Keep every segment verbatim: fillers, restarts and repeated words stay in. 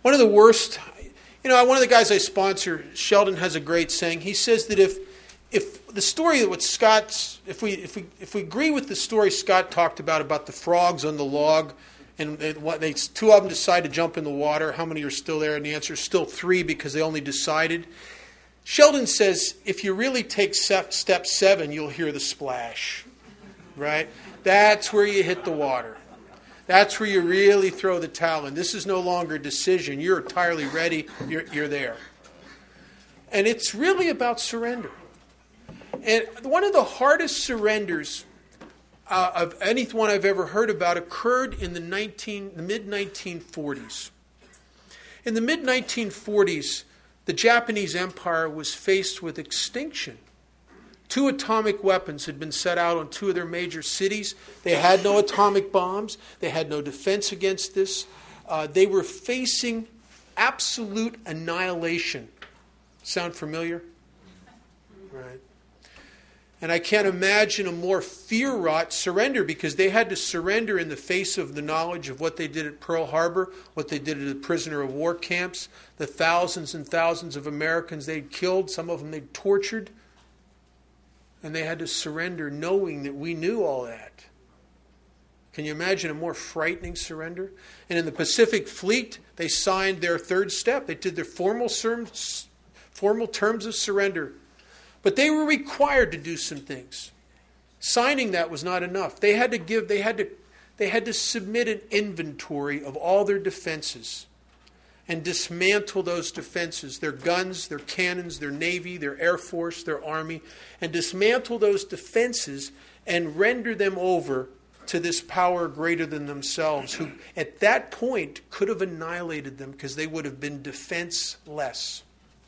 One of the worst, you know, one of the guys I sponsor, Sheldon, has a great saying. He says that if if the story that what Scott's, if we if we if we agree with the story Scott talked about about the frogs on the log, and, and what they two of them decide to jump in the water, how many are still there? And the answer is still three because they only decided. Sheldon says if you really take step seven, you'll hear the splash, right? That's where you hit the water. That's where you really throw the towel in. This is no longer a decision. You're entirely ready. You're, you're there. And it's really about surrender. And one of the hardest surrenders uh, of anyone I've ever heard about occurred in the, nineteen, the mid nineteen forties. In the mid nineteen forties, the Japanese Empire was faced with extinction. Two atomic weapons had been set out on two of their major cities. They had no atomic bombs. They had no defense against this. Uh, they were facing absolute annihilation. Sound familiar? Right. And I can't imagine a more fear-wrought surrender, because they had to surrender in the face of the knowledge of what they did at Pearl Harbor, what they did at the prisoner of war camps, the thousands and thousands of Americans they'd killed, some of them they'd tortured. And they had to surrender knowing that we knew all that. Can you imagine a more frightening surrender? And in the Pacific Fleet, they signed their third step. They did their formal terms, formal terms of surrender. But they were required to do some things. Signing that was not enough. They had to give, they had to, they had to submit an inventory of all their defenses and dismantle those defenses, their guns, their cannons, their navy, their air force, their army, and dismantle those defenses and render them over to this power greater than themselves, who at that point could have annihilated them because they would have been defenseless.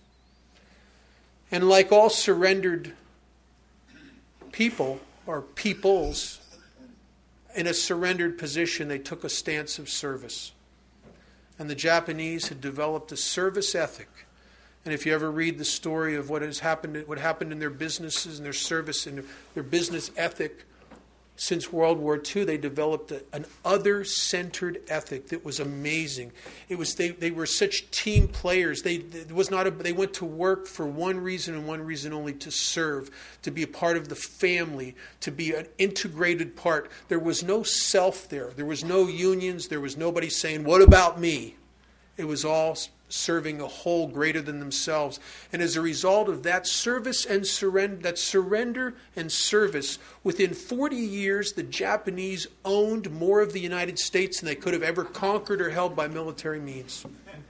And like all surrendered people, or peoples, in a surrendered position, they took a stance of service. And the Japanese had developed a service ethic. And if you ever read the story of what has happened, what happened in their businesses and their service and their business ethic since World War Two, they developed a, an other-centered ethic that was amazing. It was they, they were such team players. They it was not a, they went to work for one reason and one reason only: to serve, to be a part of the family, to be an integrated part. There was no self there. There was no unions. There was nobody saying, "What about me?" It was all serving a whole greater than themselves. And as a result of that service and surrender, that surrender and service, within forty years, the Japanese owned more of the United States than they could have ever conquered or held by military means.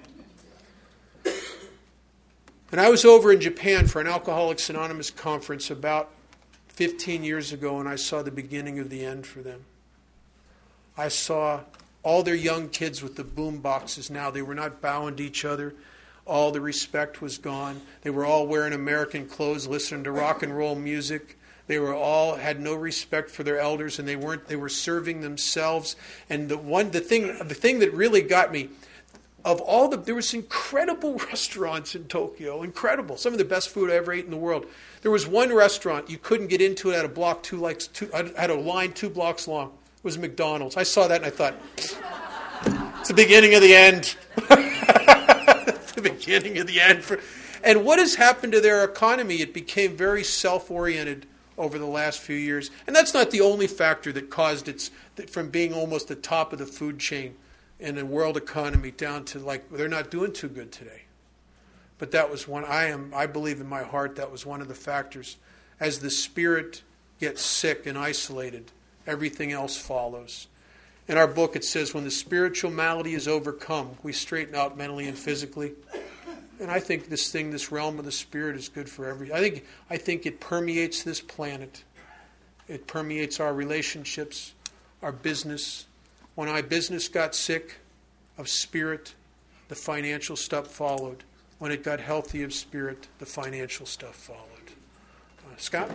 And I was over in Japan for an Alcoholics Anonymous conference about fifteen years ago, and I saw the beginning of the end for them. I saw all their young kids with the boom boxes now. They were not bowing to each other. All the respect was gone. They were all wearing American clothes, listening to rock and roll music. They were all had no respect for their elders, and they weren't. They were serving themselves. And the one, the thing, the thing that really got me, of all the, there was incredible restaurants in Tokyo. Incredible, some of the best food I ever ate in the world. There was one restaurant you couldn't get into it at a block two, like two, had a line two blocks long. It was McDonald's. I saw that and I thought, it's the beginning of the end. It's the beginning of the end. For, and what has happened to their economy? It became very self-oriented over the last few years. And that's not the only factor that caused it from being almost the top of the food chain in the world economy down to, like, they're not doing too good today. But that was one, I am, I believe in my heart that was one of the factors. As the spirit gets sick and isolated, everything else follows. In our book it says, when the spiritual malady is overcome, we straighten out mentally and physically. And I think this thing, this realm of the spirit, is good for every. I think I think it permeates this planet. It permeates our relationships, our business. When my business got sick of spirit, the financial stuff followed. When it got healthy of spirit, the financial stuff followed. Uh, Scott?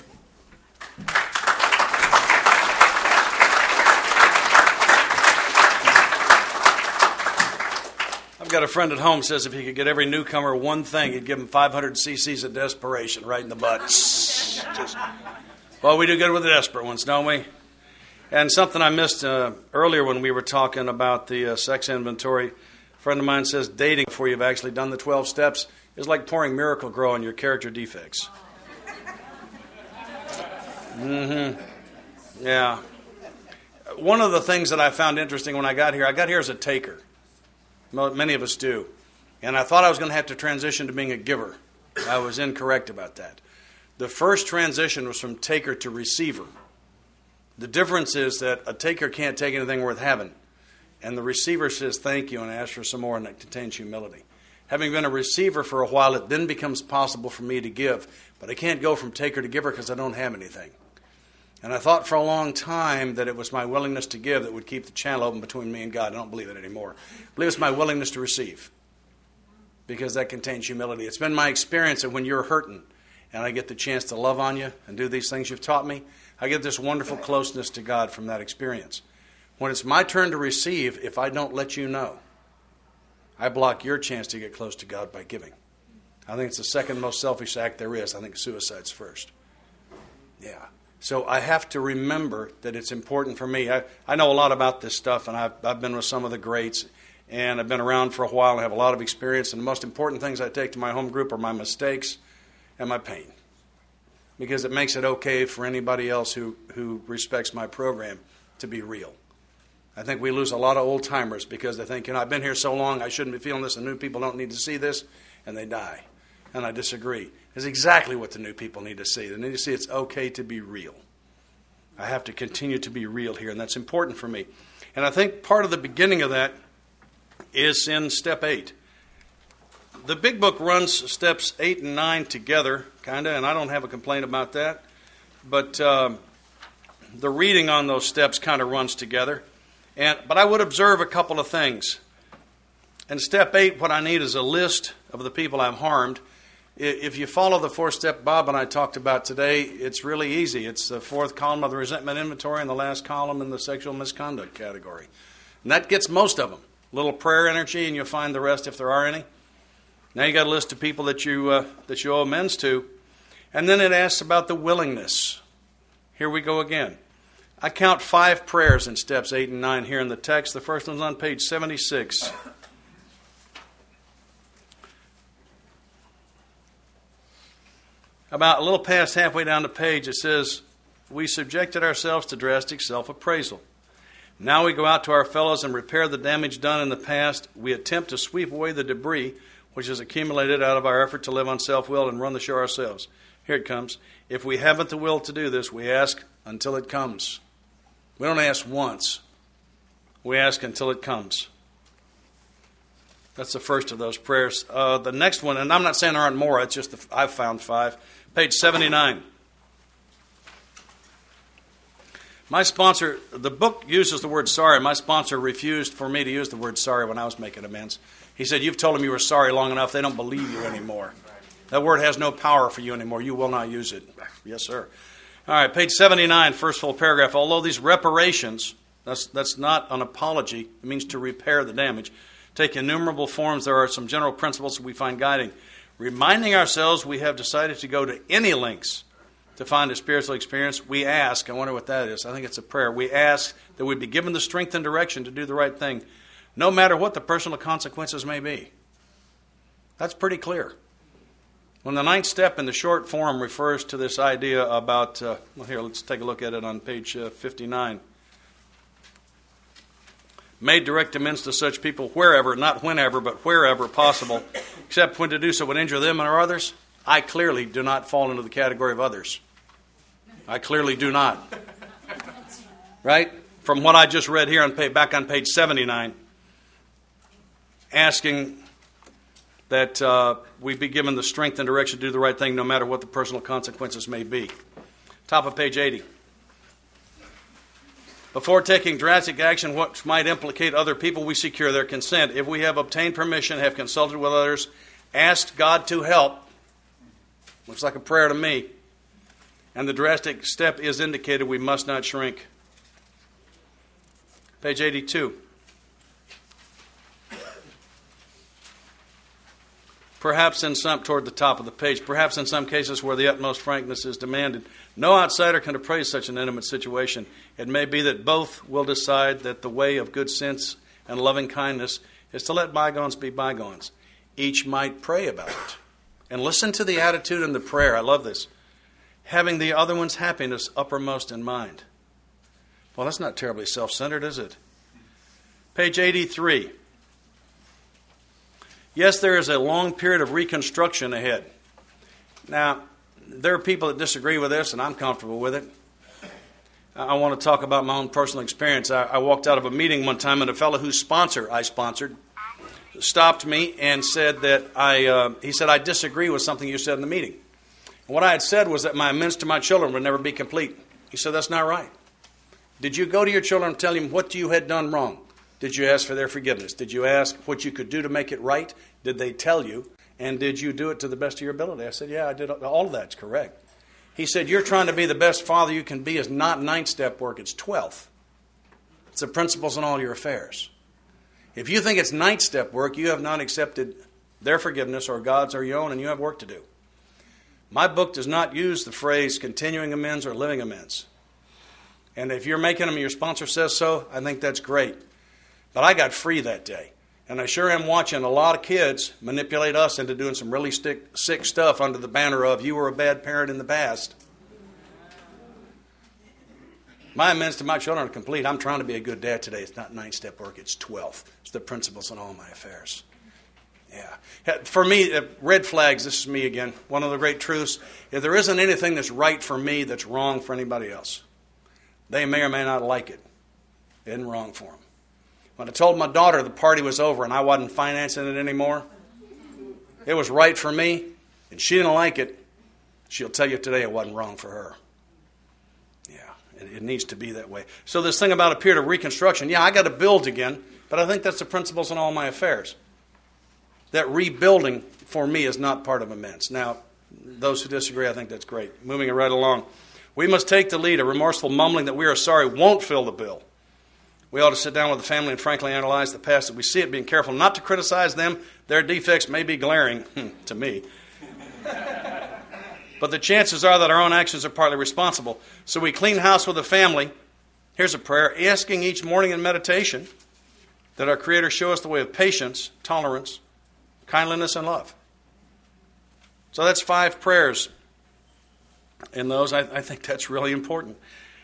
I've got a friend at home says if he could get every newcomer one thing, he'd give him five hundred cc's of desperation right in the butt. Just, well, we do good with the desperate ones, don't we? And something I missed uh, earlier when we were talking about the uh, sex inventory, friend of mine says dating before you've actually done the twelve steps is like pouring Miracle Grow on your character defects. Mm-hmm. Yeah. One of the things that I found interesting when I got here, I got here as a taker. Many of us do. And I thought I was going to have to transition to being a giver. I was incorrect about that. The first transition was from taker to receiver. The difference is that a taker can't take anything worth having. And the receiver says thank you and asks for some more, and that contains humility. Having been a receiver for a while, it then becomes possible for me to give. But I can't go from taker to giver because I don't have anything. And I thought for a long time that it was my willingness to give that would keep the channel open between me and God. I don't believe it anymore. I believe it's my willingness to receive, because that contains humility. It's been my experience that when you're hurting and I get the chance to love on you and do these things you've taught me, I get this wonderful closeness to God from that experience. When it's my turn to receive, if I don't let you know, I block your chance to get close to God by giving. I think it's the second most selfish act there is. I think suicide's first. Yeah. So I have to remember that it's important for me. I, I know a lot about this stuff, and I've, I've been with some of the greats, and I've been around for a while and have a lot of experience. And the most important things I take to my home group are my mistakes and my pain, because it makes it okay for anybody else who, who respects my program to be real. I think we lose a lot of old timers because they think, you know, I've been here so long, I shouldn't be feeling this, and new people don't need to see this, and they die. And I disagree. It's exactly what the new people need to see. They need to see it's okay to be real. I have to continue to be real here, and that's important for me. And I think part of the beginning of that is in step eight. The big book runs steps eight and nine together, kind of, and I don't have a complaint about that. But um, the reading on those steps kind of runs together. And but I would observe a couple of things. In step eight, what I need is a list of the people I've harmed. If you follow the four-step Bob and I talked about today, it's really easy. It's the fourth column of the resentment inventory and the last column in the sexual misconduct category. And that gets most of them. A little prayer energy, and you'll find the rest if there are any. Now you got a list of people that you uh, that you owe amends to. And then it asks about the willingness. Here we go again. I count five prayers in steps eight and nine here in the text. The first one's on page seventy-six. About a little past halfway down the page, it says, we subjected ourselves to drastic self-appraisal. Now we go out to our fellows and repair the damage done in the past. We attempt to sweep away the debris which has accumulated out of our effort to live on self-will and run the show ourselves. Here it comes. If we haven't the will to do this, we ask until it comes. We don't ask once. We ask until it comes. That's the first of those prayers. Uh, the next one, and I'm not saying there aren't more, it's just the, I've found five. Page seventy-nine. My sponsor, the book uses the word sorry. My sponsor refused for me to use the word sorry when I was making amends. He said, you've told them you were sorry long enough, they don't believe you anymore. That word has no power for you anymore. You will not use it. Yes, sir. All right, page seventy-nine, first full paragraph. Although these reparations, that's, that's not an apology, it means to repair the damage, take innumerable forms, there are some general principles that we find guiding. Reminding ourselves we have decided to go to any lengths to find a spiritual experience, we ask, I wonder what that is, I think it's a prayer, we ask that we be given the strength and direction to do the right thing, no matter what the personal consequences may be. That's pretty clear. When the ninth step in the short form refers to this idea about, uh, well here, let's take a look at it on page uh, fifty-nine. Made direct amends to such people wherever, not whenever, but wherever possible, except when to do so would injure them or others. I clearly do not fall into the category of others. I clearly do not. Right? From what I just read here on page, back on page seventy-nine, asking that uh, we be given the strength and direction to do the right thing no matter what the personal consequences may be. Top of page eighty. Before taking drastic action which might implicate other people, we secure their consent. If we have obtained permission, have consulted with others, asked God to help, looks like a prayer to me, and the drastic step is indicated, we must not shrink. Page eighty-two. Perhaps in some, toward the top of the page, perhaps in some cases where the utmost frankness is demanded, no outsider can appraise such an intimate situation. It may be that both will decide that the way of good sense and loving kindness is to let bygones be bygones. Each might pray about it. And listen to the attitude in the prayer. I love this. Having the other one's happiness uppermost in mind. Well, that's not terribly self-centered, is it? Page eighty-three. Yes, there is a long period of reconstruction ahead. Now, there are people that disagree with this, and I'm comfortable with it. I want to talk about my own personal experience. I, I walked out of a meeting one time, and a fellow whose sponsor I sponsored stopped me and said that I, uh, he said, I disagree with something you said in the meeting. And what I had said was that my amends to my children would never be complete. He said, that's not right. Did you go to your children and tell them what you had done wrong? Did you ask for their forgiveness? Did you ask what you could do to make it right? Did they tell you? And did you do it to the best of your ability? I said, yeah, I did. All of that's correct. He said, you're trying to be the best father you can be is not ninth-step work, it's twelfth. It's the principles in all your affairs. If you think it's ninth-step work, you have not accepted their forgiveness or God's or your own, and you have work to do. My book does not use the phrase continuing amends or living amends. And if you're making them and your sponsor says so, I think that's great. But I got free that day. And I sure am watching a lot of kids manipulate us into doing some really stick, sick stuff under the banner of, you were a bad parent in the past. My amends to my children are complete. I'm trying to be a good dad today. It's not nine-step work, it's twelve. It's the principles in all my affairs. Yeah. For me, red flags, this is me again. One of the great truths, if there isn't anything that's right for me that's wrong for anybody else, they may or may not like it. It isn't wrong for them. When I told my daughter the party was over and I wasn't financing it anymore, it was right for me, and she didn't like it, she'll tell you today it wasn't wrong for her. Yeah, it, it needs to be that way. So this thing about a period of reconstruction, yeah, I got to build again, but I think that's the principles in all my affairs. That rebuilding, for me, is not part of amends. Now, those who disagree, I think that's great. Moving it right along. We must take the lead. A remorseful mumbling that we are sorry won't fill the bill. We ought to sit down with the family and frankly analyze the past that we see it, being careful not to criticize them. Their defects may be glaring, to me. But the chances are that our own actions are partly responsible. So we clean house with the family. Here's a prayer, asking each morning in meditation that our Creator show us the way of patience, tolerance, kindliness, and love. So that's five prayers. In those, I, I think that's really important.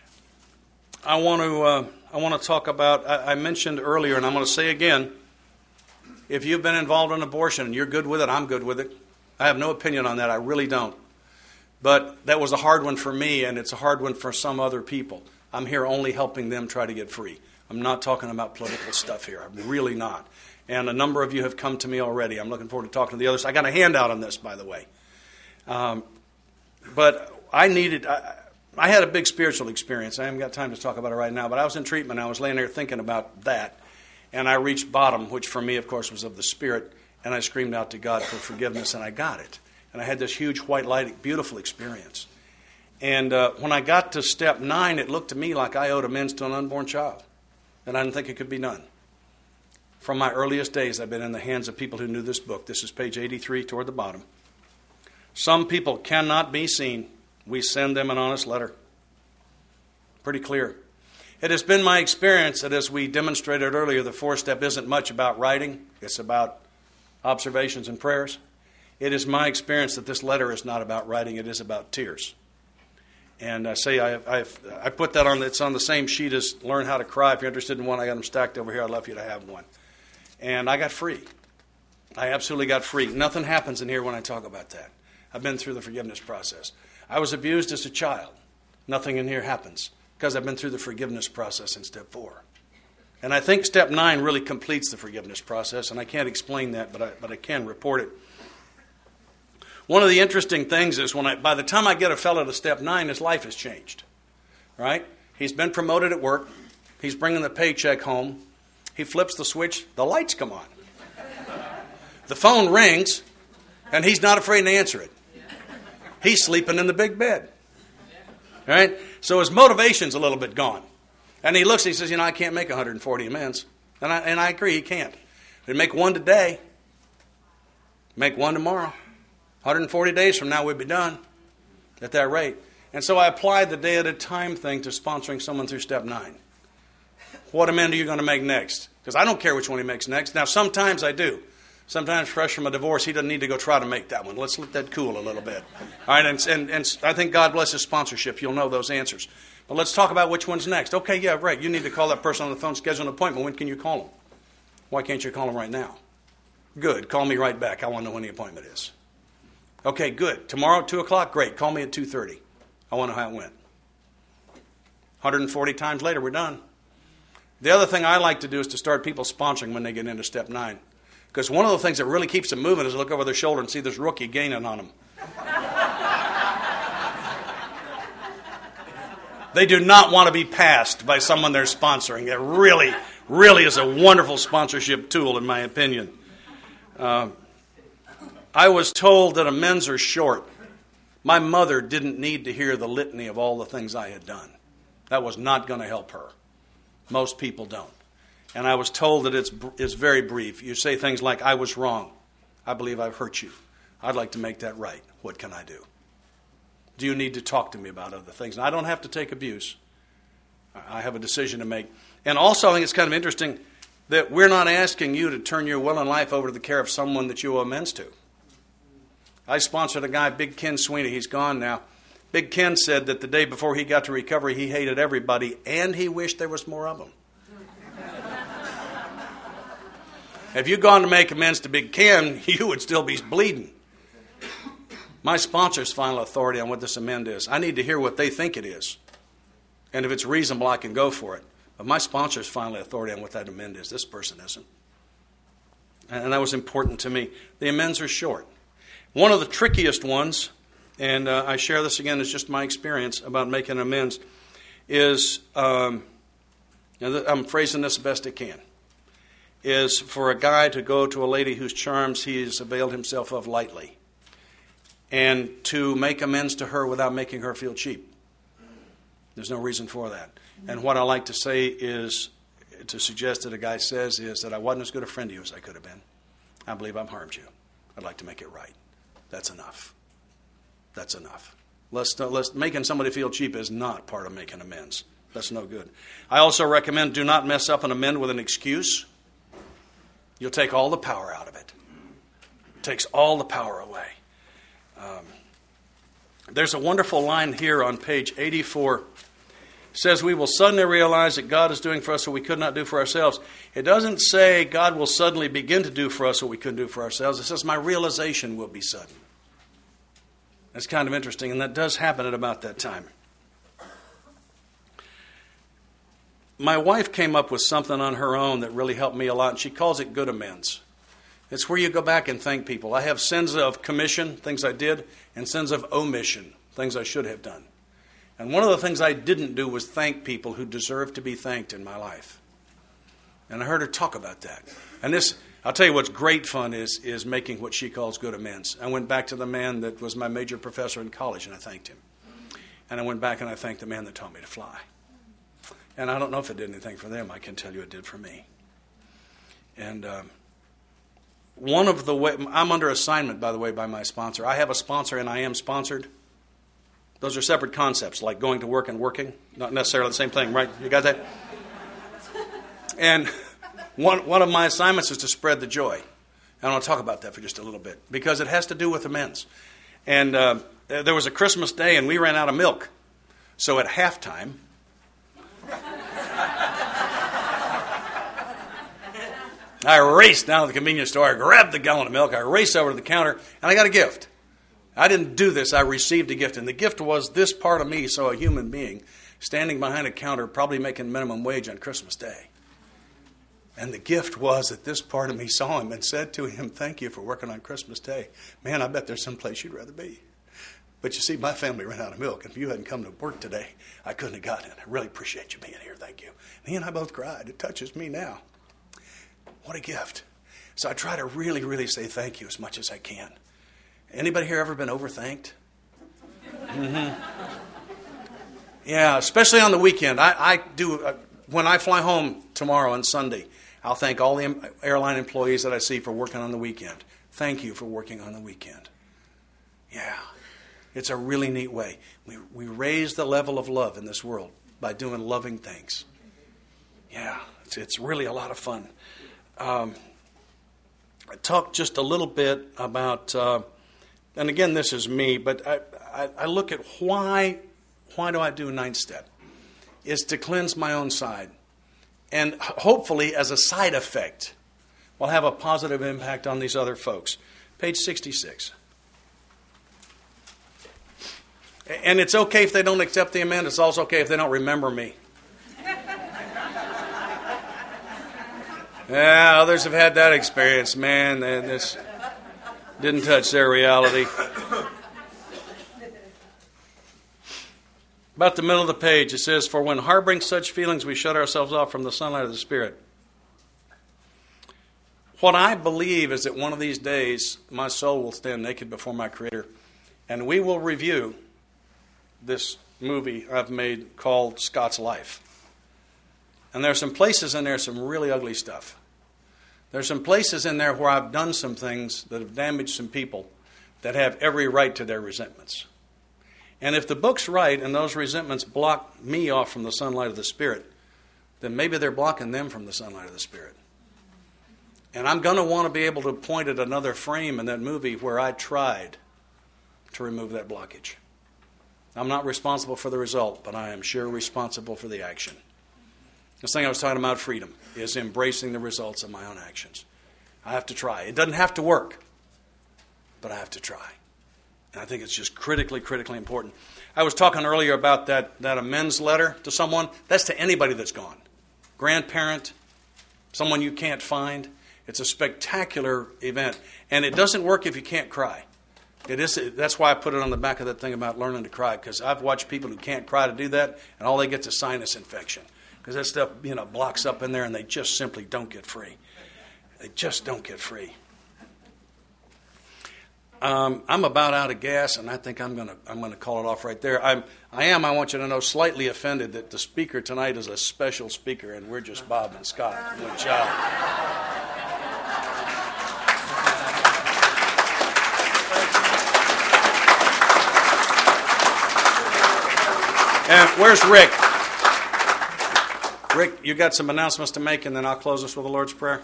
I want to uh, I want to talk about, I, I mentioned earlier, and I'm going to say again, if you've been involved in abortion and you're good with it, I'm good with it. I have no opinion on that. I really don't. But that was a hard one for me, and it's a hard one for some other people. I'm here only helping them try to get free. I'm not talking about political stuff here. I'm really not. And a number of you have come to me already. I'm looking forward to talking to the others. I got a handout on this, by the way. Um, but I needed, I, I had a big spiritual experience. I haven't got time to talk about it right now, but I was in treatment. I was laying there thinking about that. And I reached bottom, which for me, of course, was of the Spirit. And I screamed out to God for forgiveness, and I got it. And I had this huge white light, beautiful experience. And uh, when I got to step nine, it looked to me like I owed amends to an unborn child. And I didn't think it could be done. From my earliest days, I've been in the hands of people who knew this book. This is page eighty-three toward the bottom. Some people cannot be seen. We send them an honest letter. Pretty clear. It has been my experience that as we demonstrated earlier, the fourth step isn't much about writing. It's about observations and prayers. It is my experience that this letter is not about writing. It is about tears. And I say I I've, I put that on. It's on the same sheet as Learn How to Cry. If you're interested in one, I got them stacked over here. I'd love for you to have one. And I got free. I absolutely got free. Nothing happens in here when I talk about that. I've been through the forgiveness process. I was abused as a child. Nothing in here happens because I've been through the forgiveness process in step four. And I think step nine really completes the forgiveness process, and I can't explain that, but I, but I can report it. One of the interesting things is when I, by the time I get a fellow to step nine, his life has changed, right? He's been promoted at work. He's bringing the paycheck home. He flips the switch. The lights come on. The phone rings, and he's not afraid to answer it. He's sleeping in the big bed, right? So his motivation's a little bit gone. And he looks, he says, you know, I can't make one hundred forty amends. And I, and I agree, he can't. He'd make one today. Make one tomorrow. one hundred forty days from now, we'd be done at that rate. And so I applied the day at a time thing to sponsoring someone through step nine. What amend are you going to make next? Because I don't care which one he makes next. Now, sometimes I do. Sometimes fresh from a divorce, he doesn't need to go try to make that one. Let's let that cool a little bit. All right, and, and, and I think God bless his sponsorship. You'll know those answers. But let's talk about which one's next. Okay, yeah, right. You need to call that person on the phone, schedule an appointment. When can you call him? Why can't you call him right now? Good. Call me right back. I want to know when the appointment is. Okay, good. Tomorrow at two o'clock? Great. Call me at two thirty. I want to know how it went. one hundred forty times later, we're done. The other thing I like to do is to start people sponsoring when they get into step nine. Because one of the things that really keeps them moving is to look over their shoulder and see this rookie gaining on them. They do not want to be passed by someone they're sponsoring. That really, really is a wonderful sponsorship tool, in my opinion. Uh, I was told that amends are short. My mother didn't need to hear the litany of all the things I had done. That was not going to help her. Most people don't. And I was told that it's, it's very brief. You say things like, I was wrong. I believe I've hurt you. I'd like to make that right. What can I do? Do you need to talk to me about other things? And I don't have to take abuse. I have a decision to make. And also, I think it's kind of interesting that we're not asking you to turn your will and life over to the care of someone that you owe amends to. I sponsored a guy, Big Ken Sweeney. He's gone now. Big Ken said that the day before he got to recovery, he hated everybody, and he wished there was more of them. If you'd gone to make amends to Big Ken, you would still be bleeding. My sponsor's final authority on what this amend is. I need to hear what they think it is. And if it's reasonable, I can go for it. But my sponsor's final authority on what that amend is. This person isn't. And that was important to me. The amends are short. One of the trickiest ones, and uh, I share this again as just my experience about making amends, is, um, I'm phrasing this best I can, is for a guy to go to a lady whose charms he has availed himself of lightly and to make amends to her without making her feel cheap. There's no reason for that. And what I like to say is, to suggest that a guy says is that I wasn't as good a friend to you as I could have been. I believe I've harmed you. I'd like to make it right. That's enough. That's enough. Let's, let's, making somebody feel cheap is not part of making amends. That's no good. I also recommend do not mess up an amend with an excuse. You'll take all the power out of it. It takes all the power away. Um, there's a wonderful line here on page eighty-four. It says, we will suddenly realize that God is doing for us what we could not do for ourselves. It doesn't say God will suddenly begin to do for us what we couldn't do for ourselves. It says my realization will be sudden. That's kind of interesting, and that does happen at about that time. My wife came up with something on her own that really helped me a lot, and she calls it good amends. It's where you go back and thank people. I have sins of commission, things I did, and sins of omission, things I should have done. And one of the things I didn't do was thank people who deserve to be thanked in my life. And I heard her talk about that. And this, I'll tell you what's great fun is, is making what she calls good amends. I went back to the man that was my major professor in college, and I thanked him. And I went back and I thanked the man that taught me to fly. And I don't know if it did anything for them. I can tell you it did for me. And um, one of the way, I'm under assignment, by the way, by my sponsor. I have a sponsor and I am sponsored. Those are separate concepts, like going to work and working. Not necessarily the same thing, right? You got that? And one, one of my assignments is to spread the joy. I want to talk about that for just a little bit because it has to do with amends. And uh, there was a Christmas day and we ran out of milk. So at halftime, I raced down to the convenience store. I grabbed the gallon of milk. I raced over to the counter, and I got a gift. I didn't do this. I received a gift, and the gift was this part of me, so a human being, standing behind a counter, probably making minimum wage on Christmas Day. And the gift was that this part of me saw him and said to him, thank you for working on Christmas Day. Man, I bet there's some place you'd rather be. But you see, my family ran out of milk, and if you hadn't come to work today, I couldn't have gotten it. I really appreciate you being here. Thank you. And he and I both cried. It touches me now. What a gift. So I try to really, really say thank you as much as I can. Anybody here ever been overthanked? Mm-hmm. Yeah, especially on the weekend. I, I do, uh, when I fly home tomorrow and Sunday, I'll thank all the airline employees that I see for working on the weekend. Thank you for working on the weekend. Yeah, it's a really neat way. We, we raise the level of love in this world by doing loving things. Yeah, It's, it's really a lot of fun. Um, I talked just a little bit about, uh, and again, this is me, but I, I, I look at why, why do I do ninth step? Is to cleanse my own side. And hopefully, as a side effect, will have a positive impact on these other folks. Page sixty-six. And it's okay if they don't accept the amendment. It's also okay if they don't remember me. Yeah, others have had that experience. Man, this didn't touch their reality. About the middle of the page, it says, "For when harboring such feelings, we shut ourselves off from the sunlight of the Spirit." What I believe is that one of these days, my soul will stand naked before my Creator, and we will review this movie I've made called Scott's Life. And there's some places in there, some really ugly stuff. There's some places in there where I've done some things that have damaged some people that have every right to their resentments. And if the book's right and those resentments block me off from the sunlight of the Spirit, then maybe they're blocking them from the sunlight of the Spirit. And I'm going to want to be able to point at another frame in that movie where I tried to remove that blockage. I'm not responsible for the result, but I am sure responsible for the action. This thing I was talking about, freedom, is embracing the results of my own actions. I have to try. It doesn't have to work, but I have to try. And I think it's just critically, critically important. I was talking earlier about that, that amends letter to someone. That's to anybody that's gone. Grandparent, someone you can't find. It's a spectacular event. And it doesn't work if you can't cry. It is. That's why I put it on the back of that thing about learning to cry, because I've watched people who can't cry to do that, and all they get is a sinus infection. Because that stuff, you know, blocks up in there, and they just simply don't get free. They just don't get free. Um, I'm about out of gas, and I think I'm gonna I'm gonna call it off right there. I'm I am. I want you to know, slightly offended that the speaker tonight is a special speaker, and we're just Bob and Scott. Good job. And where's Rick? Rick, you got some announcements to make, and then I'll close us with the Lord's Prayer.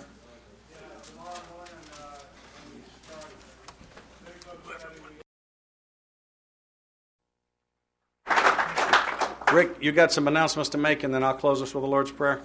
Rick, you got some announcements to make, and then I'll close us with the Lord's Prayer.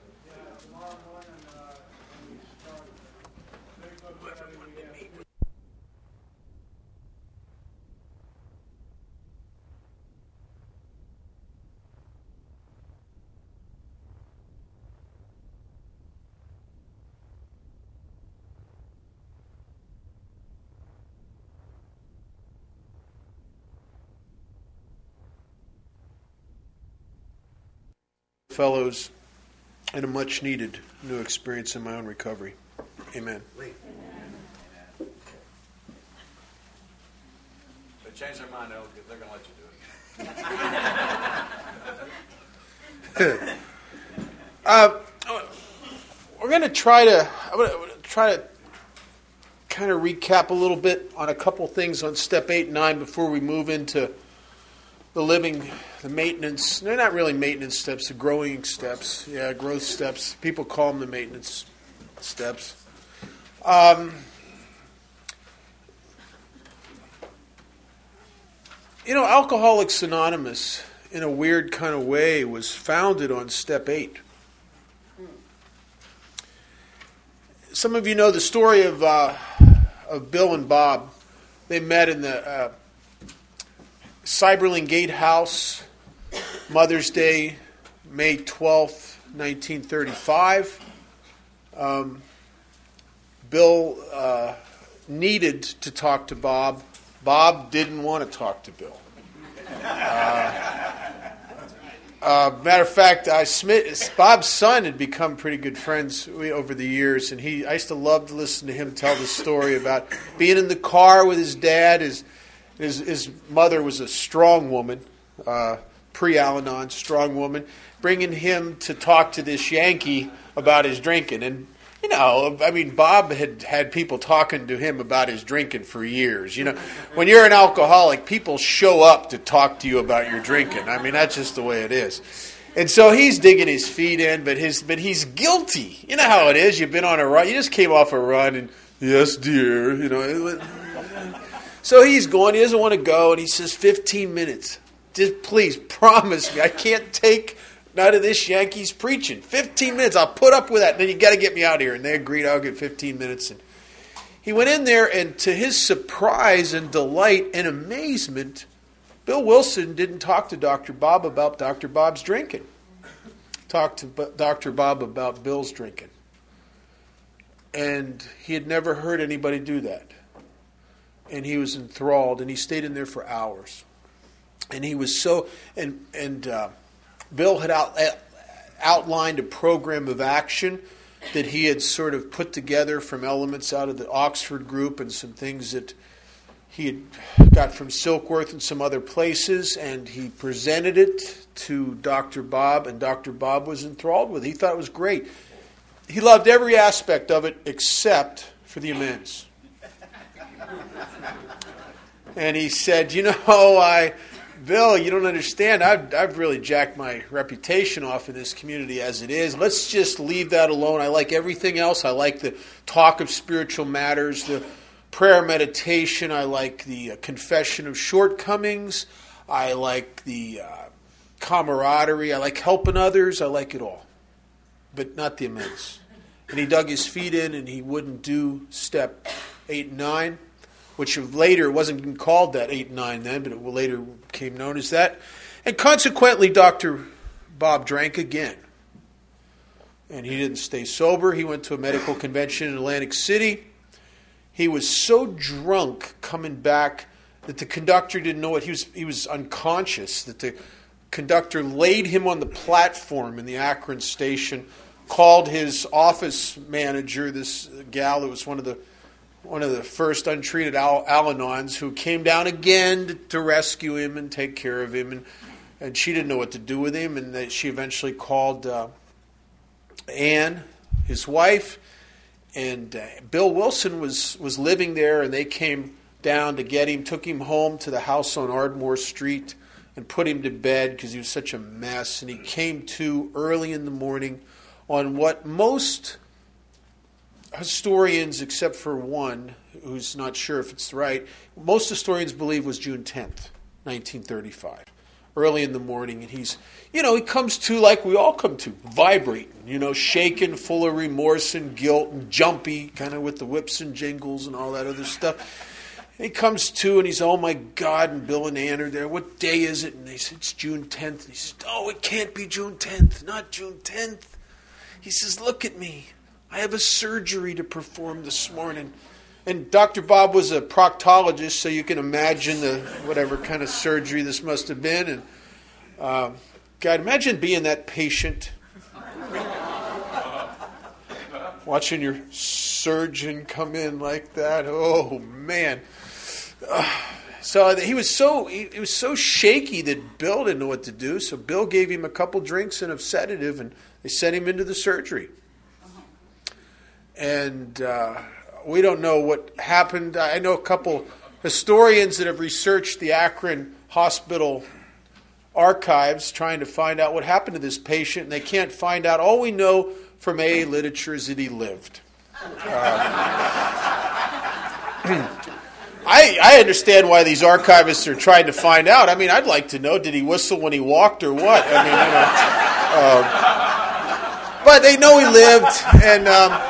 Fellows, and a much needed new experience in my own recovery. Amen. They change their mind, they're going to let you do it. uh, we're going to try to I'm going to try to kind of recap a little bit on a couple things on step eight and nine before we move into the living, the maintenance. They're not really maintenance steps, the growing steps. Yeah, growth steps. People call them the maintenance steps. Um, you know, Alcoholics Anonymous, in a weird kind of way, was founded on step eight. Some of you know the story of uh, of Bill and Bob. They met in the uh, Cyberling Gatehouse, Mother's Day, May twelfth, nineteen thirty-five. Um, Bill uh, needed to talk to Bob. Bob didn't want to talk to Bill. Uh, uh, matter of fact, I, Smith, Bob's son had become pretty good friends over the years, and he I used to love to listen to him tell the story about being in the car with his dad. His his, his mother was a strong woman, uh, pre-Al-Anon, strong woman, bringing him to talk to this Yankee about his drinking. And, you know, I mean, Bob had had people talking to him about his drinking for years. You know, when you're an alcoholic, people show up to talk to you about your drinking. I mean, that's just the way it is. And so he's digging his feet in, but his but he's guilty. You know how it is. You've been on a run. You just came off a run, and yes, dear. You know. So he's going. He doesn't want to go, and he says, fifteen minutes. Just please promise me. I can't take none of this Yankees preaching. fifteen minutes. I'll put up with that. And then you got to get me out of here. And they agreed. I'll get fifteen minutes. And he went in there, and to his surprise and delight and amazement, Bill Wilson didn't talk to Doctor Bob about Doctor Bob's drinking. Talked to Doctor Bob about Bill's drinking. And he had never heard anybody do that. And he was enthralled, and he stayed in there for hours. And he was so, and and uh, Bill had out, outlined a program of action that he had sort of put together from elements out of the Oxford group and some things that he had got from Silkworth and some other places, and he presented it to Doctor Bob, and Doctor Bob was enthralled with it. He thought it was great. He loved every aspect of it except for the amends. And he said, you know, I, Bill, you don't understand. I've, I've really jacked my reputation off in this community as it is. Let's just leave that alone. I like everything else. I like the talk of spiritual matters, the prayer meditation. I like the uh, confession of shortcomings. I like the uh, camaraderie. I like helping others. I like it all, but not the amends. And he dug his feet in, and he wouldn't do step eight and nine, which later wasn't even called that eight and nine then, but it later became known as that. And consequently, Doctor Bob drank again. And he didn't stay sober. He went to a medical convention in Atlantic City. He was so drunk coming back that the conductor didn't know it. He was he was unconscious, that the conductor laid him on the platform in the Akron station, called his office manager, this gal that was one of the one of the first untreated Al- Al-Anons, who came down again to, to rescue him and take care of him. And, and she didn't know what to do with him. And they, she eventually called uh, Ann, his wife. And uh, Bill Wilson was, was living there, and they came down to get him, took him home to the house on Ardmore Street and put him to bed because he was such a mess. And he came to early in the morning on what most historians, except for one who's not sure if it's right, most historians believe was June tenth, nineteen thirty-five, early in the morning. And he's, you know, he comes to like we all come to, vibrating, you know, shaken, full of remorse and guilt and jumpy, kind of with the whips and jingles and all that other stuff. And he comes to, and he's, oh my God, and Bill and Ann are there. What day is it? And they said, it's June tenth. And he says, oh, it can't be June tenth, not June tenth. He says, look at me. I have a surgery to perform this morning. And Doctor Bob was a proctologist, so you can imagine the whatever kind of surgery this must have been. And uh, God, imagine being that patient, watching your surgeon come in like that. Oh man! Uh, so he was so he, he was so shaky that Bill didn't know what to do. So Bill gave him a couple drinks and a sedative, and they sent him into the surgery. And uh, we don't know what happened. I know a couple historians that have researched the Akron Hospital archives trying to find out what happened to this patient, and they can't find out. All we know from A A literature is that he lived. Uh, I, I understand why these archivists are trying to find out. I mean, I'd like to know, did he whistle when he walked or what? I mean, you know. Uh, but they know he lived, and... Um,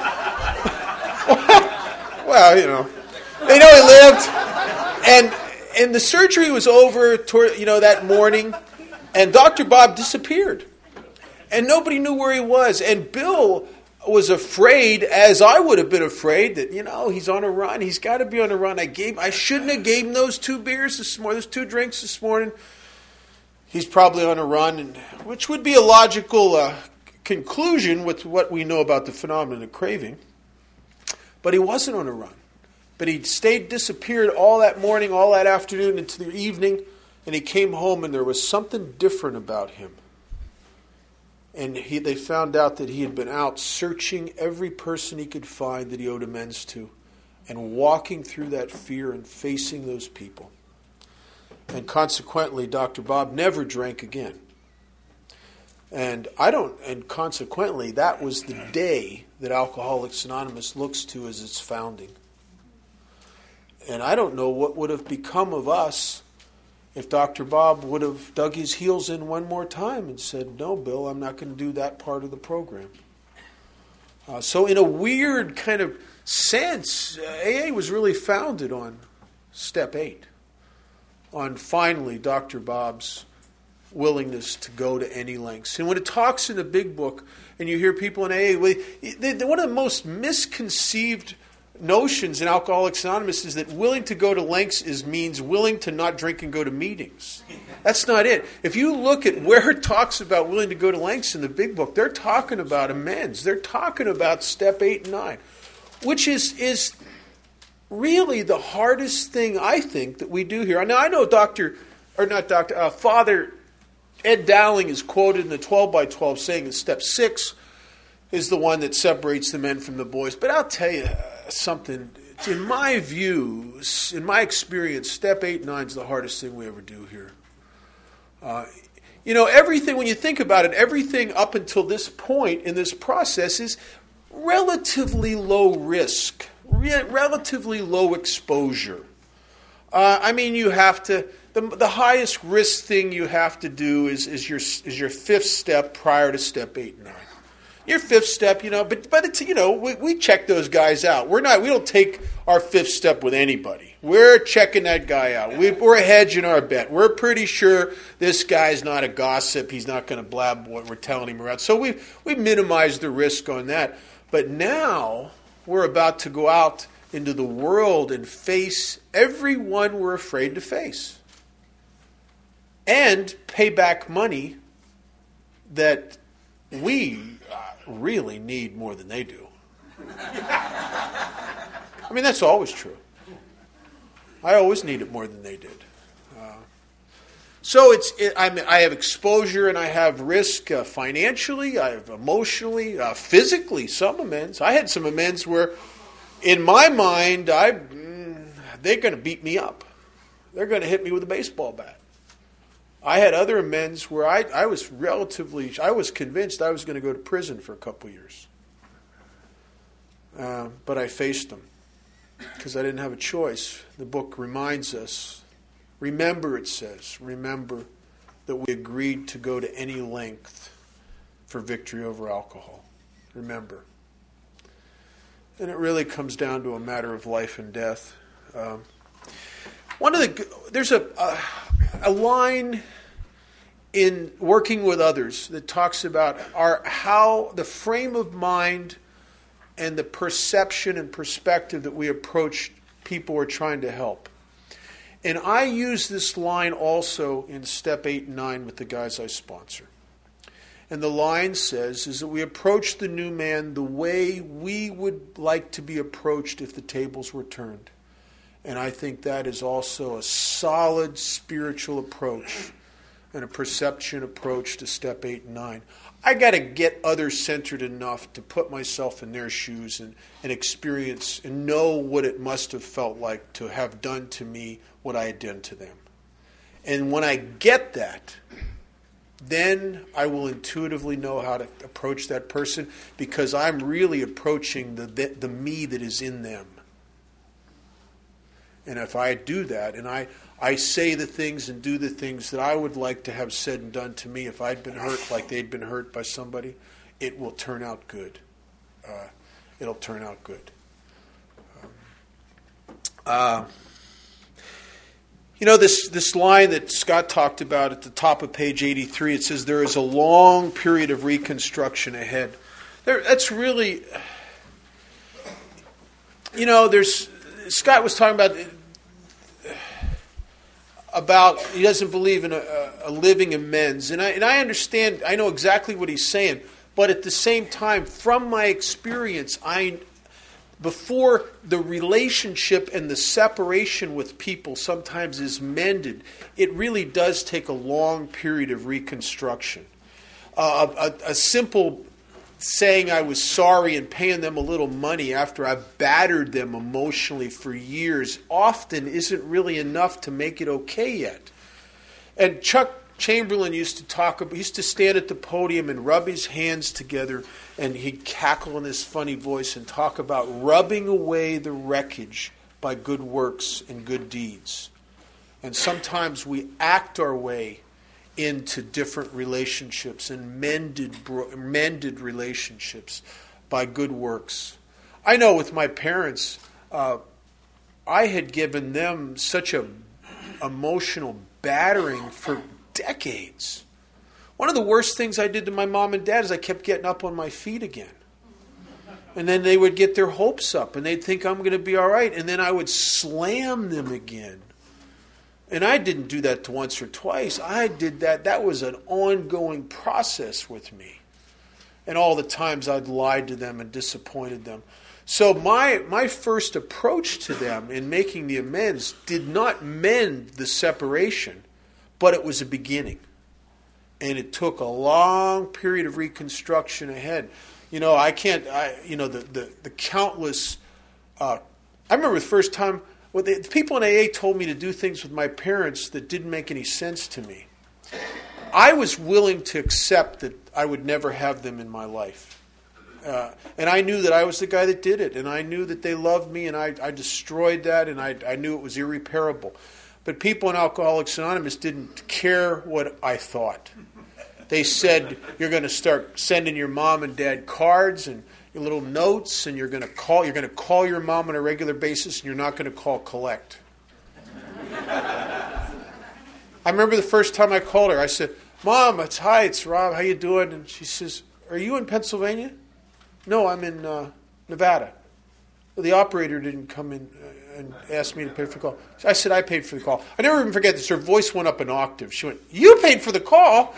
well, you know, they know he lived, and and the surgery was over, toward, you know, that morning, and Doctor Bob disappeared, and nobody knew where he was, and Bill was afraid, as I would have been afraid, that, you know, he's on a run, he's got to be on a run. I gave, I shouldn't have gave him those two beers this morning, those two drinks this morning. He's probably on a run, and which would be a logical uh, conclusion with what we know about the phenomenon of craving. But he wasn't on a run. But he stayed, disappeared all that morning, all that afternoon, into the evening, and he came home, and there was something different about him. And he, they found out that he had been out searching every person he could find that he owed amends to, and walking through that fear and facing those people. And consequently, Doctor Bob never drank again. And I don't, and consequently, that was the day that Alcoholics Anonymous looks to as its founding. And I don't know what would have become of us if Doctor Bob would have dug his heels in one more time and said, no, Bill, I'm not going to do that part of the program. Uh, so in a weird kind of sense, A A was really founded on step eight, on finally Doctor Bob's willingness to go to any lengths. And when it talks in the big book, and you hear people in A A, they, they, one of the most misconceived notions in Alcoholics Anonymous is that willing to go to lengths is means willing to not drink and go to meetings. That's not it. If you look at where it talks about willing to go to lengths in the big book, they're talking about amends. They're talking about step eight and nine, which is is really the hardest thing I think that we do here. Now I know Doctor or not Doctor uh, Father Ed Dowling is quoted in the twelve by twelve saying that step six is the one that separates the men from the boys. But I'll tell you something. In my view, in my experience, step eight and nine is the hardest thing we ever do here. Uh, you know, everything, when you think about it, everything up until this point in this process is relatively low risk, re- relatively low exposure. Uh, I mean, you have to, the, the highest risk thing you have to do is, is, your, is your fifth step prior to step eight and nine. Your fifth step, you know, but but it's, you know, we, we check those guys out. We're not, we don't take our fifth step with anybody. We're checking that guy out. We, we're hedging our bet. We're pretty sure this guy's not a gossip. He's not going to blab what we're telling him around. So we we minimize the risk on that. But now we're about to go out into the world and face everyone we're afraid to face, and pay back money that we really need more than they do. I mean, that's always true. I always need it more than they did. Uh, so it's it, I'm, I have exposure and I have risk uh, financially, I have emotionally, uh, physically, some amends. I had some amends where, in my mind, I mm, they're going to beat me up. They're going to hit me with a baseball bat. I had other amends where I, I was relatively, I was convinced I was going to go to prison for a couple years. Uh, but I faced them because I didn't have a choice. The book reminds us, remember, it says, remember that we agreed to go to any length for victory over alcohol. Remember. And it really comes down to a matter of life and death. Um, one of the, there's a, a, a line in Working with Others that talks about our how the frame of mind and the perception and perspective that we approach people we're trying to help. And I use this line also in step eight and nine with the guys I sponsor. And the line says is that we approach the new man the way we would like to be approached if the tables were turned. And I think that is also a solid spiritual approach and a perception approach to step eight and nine. I got to get other-centered enough to put myself in their shoes and, and experience and know what it must have felt like to have done to me what I had done to them. And when I get that, then I will intuitively know how to approach that person because I'm really approaching the, the, the me that is in them. And if I do that, and I, I say the things and do the things that I would like to have said and done to me if I'd been hurt like they'd been hurt by somebody, it will turn out good. Uh, it'll turn out good. Um, uh, you know, this, this line that Scott talked about at the top of page eighty-three, it says there is a long period of reconstruction ahead. There, that's really, you know, there's, Scott was talking about about he doesn't believe in a, a living amends, and I and I understand. I know exactly what he's saying, but at the same time, from my experience, I before the relationship and the separation with people sometimes is mended, it really does take a long period of reconstruction. Uh, a, a simple saying I was sorry and paying them a little money after I've battered them emotionally for years often isn't really enough to make it okay yet. And Chuck Chamberlain used to talk about, used to stand at the podium and rub his hands together, and he'd cackle in his funny voice and talk about rubbing away the wreckage by good works and good deeds. And sometimes we act our way into different relationships and mended mended relationships by good works. I know with my parents, uh, I had given them such a emotional battering for decades. One of the worst things I did to my mom and dad is I kept getting up on my feet again. And then they would get their hopes up and they'd think I'm going to be all right. And then I would slam them again. And I didn't do that once or twice. I did that. That was an ongoing process with me. And all the times I'd lied to them and disappointed them. So my my first approach to them in making the amends did not mend the separation, but it was a beginning. And it took a long period of reconstruction ahead. You know, I can't, I, you know, the, the, the countless, uh, I remember the first time, well, the, the people in A A told me to do things with my parents that didn't make any sense to me. I was willing to accept that I would never have them in my life. Uh, and I knew that I was the guy that did it. And I knew that they loved me, and I, I destroyed that, and I, I knew it was irreparable. But people in Alcoholics Anonymous didn't care what I thought. They said, you're going to start sending your mom and dad cards and your little notes, and you're going to call you're going to call your mom on a regular basis, and you're not going to call collect. I remember the first time I called her. I said, Mom, it's hi, it's Rob. How you doing? And she says, are you in Pennsylvania? No, I'm in uh, Nevada. Well, the operator didn't come in uh, and ask me to pay for the call. I said, I paid for the call. I never even forget this. Her voice went up an octave. She went, you paid for the call?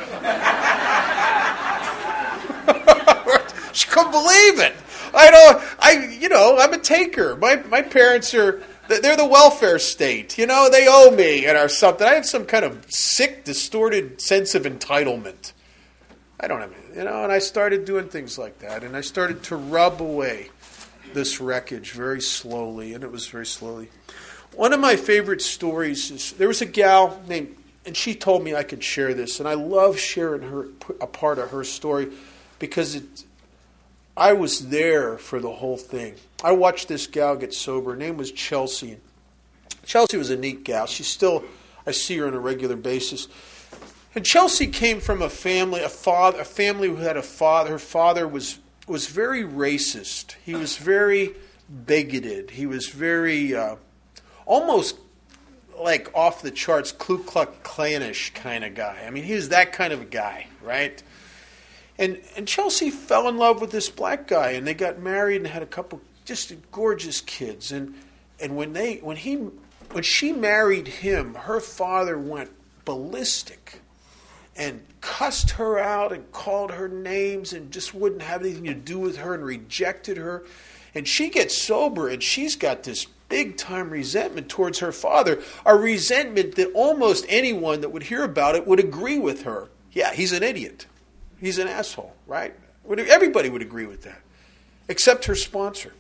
She couldn't believe it. I know, I, you know, I'm a taker. My my parents are, they're the welfare state. You know, they owe me and or something. I have some kind of sick, distorted sense of entitlement. I don't have, you know, and I started doing things like that. And I started to rub away this wreckage very slowly, and it was very slowly. One of my favorite stories is, there was a gal named, and she told me I could share this, and I love sharing her a part of her story because it, I was there for the whole thing. I watched this gal get sober. Her name was Chelsea. Chelsea was a neat gal. She's still, I see her on a regular basis. And Chelsea came from a family, a father, a family who had a father. Her father was was very racist. He was very bigoted. He was very, uh, almost like off the charts, Ku Klux Klanish kind of guy. I mean, he was that kind of a guy, right? And and Chelsea fell in love with this black guy, and they got married and had a couple just gorgeous kids. And and when they when he when she married him, her father went ballistic and cussed her out and called her names and just wouldn't have anything to do with her and rejected her. And she gets sober, and she's got this big-time resentment towards her father, a resentment that almost anyone that would hear about it would agree with her. Yeah, he's an idiot. He's an asshole, right? Everybody would agree with that, except her sponsor.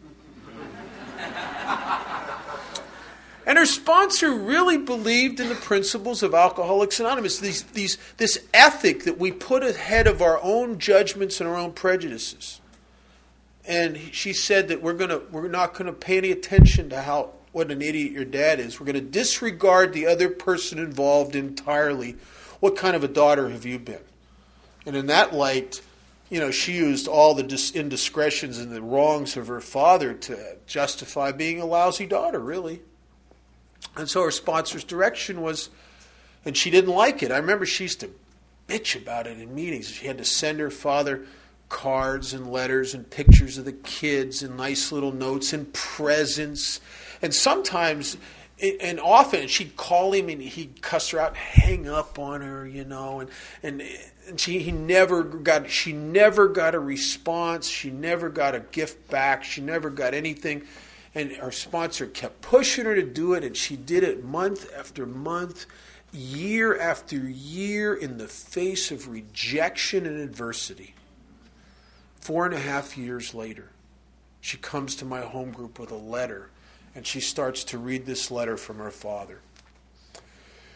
And her sponsor really believed in the principles of Alcoholics Anonymous, these, these, this ethic that we put ahead of our own judgments and our own prejudices. And she said that we're gonna we're not going to pay any attention to how what an idiot your dad is. We're going to disregard the other person involved entirely. What kind of a daughter have you been? And in that light, you know, she used all the dis- indiscretions and the wrongs of her father to justify being a lousy daughter, really. And so her sponsor's direction was, and she didn't like it. I remember she used to bitch about it in meetings. She had to send her father cards and letters and pictures of the kids and nice little notes and presents. And sometimes, and often, she'd call him and he'd cuss her out and hang up on her, you know. And and, and she he never got she never got a response. She never got a gift back. She never got anything. And our sponsor kept pushing her to do it, and she did it month after month, year after year, in the face of rejection and adversity. Four and a half years later, she comes to my home group with a letter, and she starts to read this letter from her father.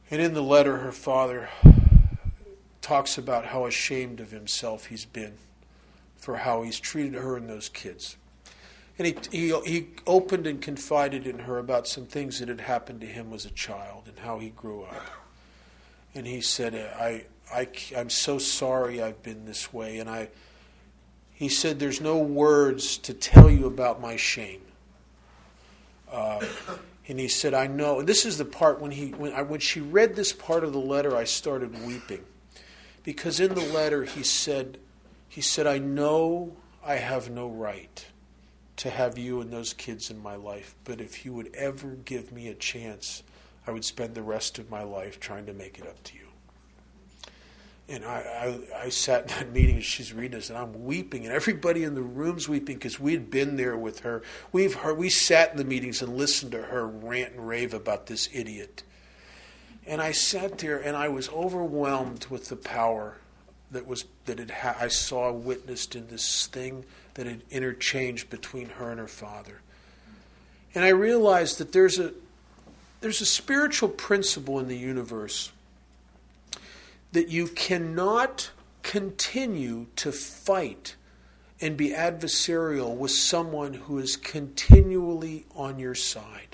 And in the letter, her father talks about how ashamed of himself he's been for how he's treated her and those kids. And he, he he opened and confided in her about some things that had happened to him as a child and how he grew up. And he said, I, I, I'm so sorry I've been this way. And I, he said, there's no words to tell you about my shame. Uh, and he said, I know. And this is the part when he when I, when she read this part of the letter, I started weeping. Because in the letter he said, he said, I know I have no right to have you and those kids in my life, but if you would ever give me a chance, I would spend the rest of my life trying to make it up to you. And I, I, I sat in that meeting as she's reading this, and I'm weeping, and everybody in the room's weeping because we'd been there with her. We've heard, we sat in the meetings and listened to her rant and rave about this idiot. And I sat there, and I was overwhelmed with the power that was that it ha- I saw witnessed in this thing that had interchanged between her and her father. And I realized that there's a there's a spiritual principle in the universe that you cannot continue to fight and be adversarial with someone who is continually on your side.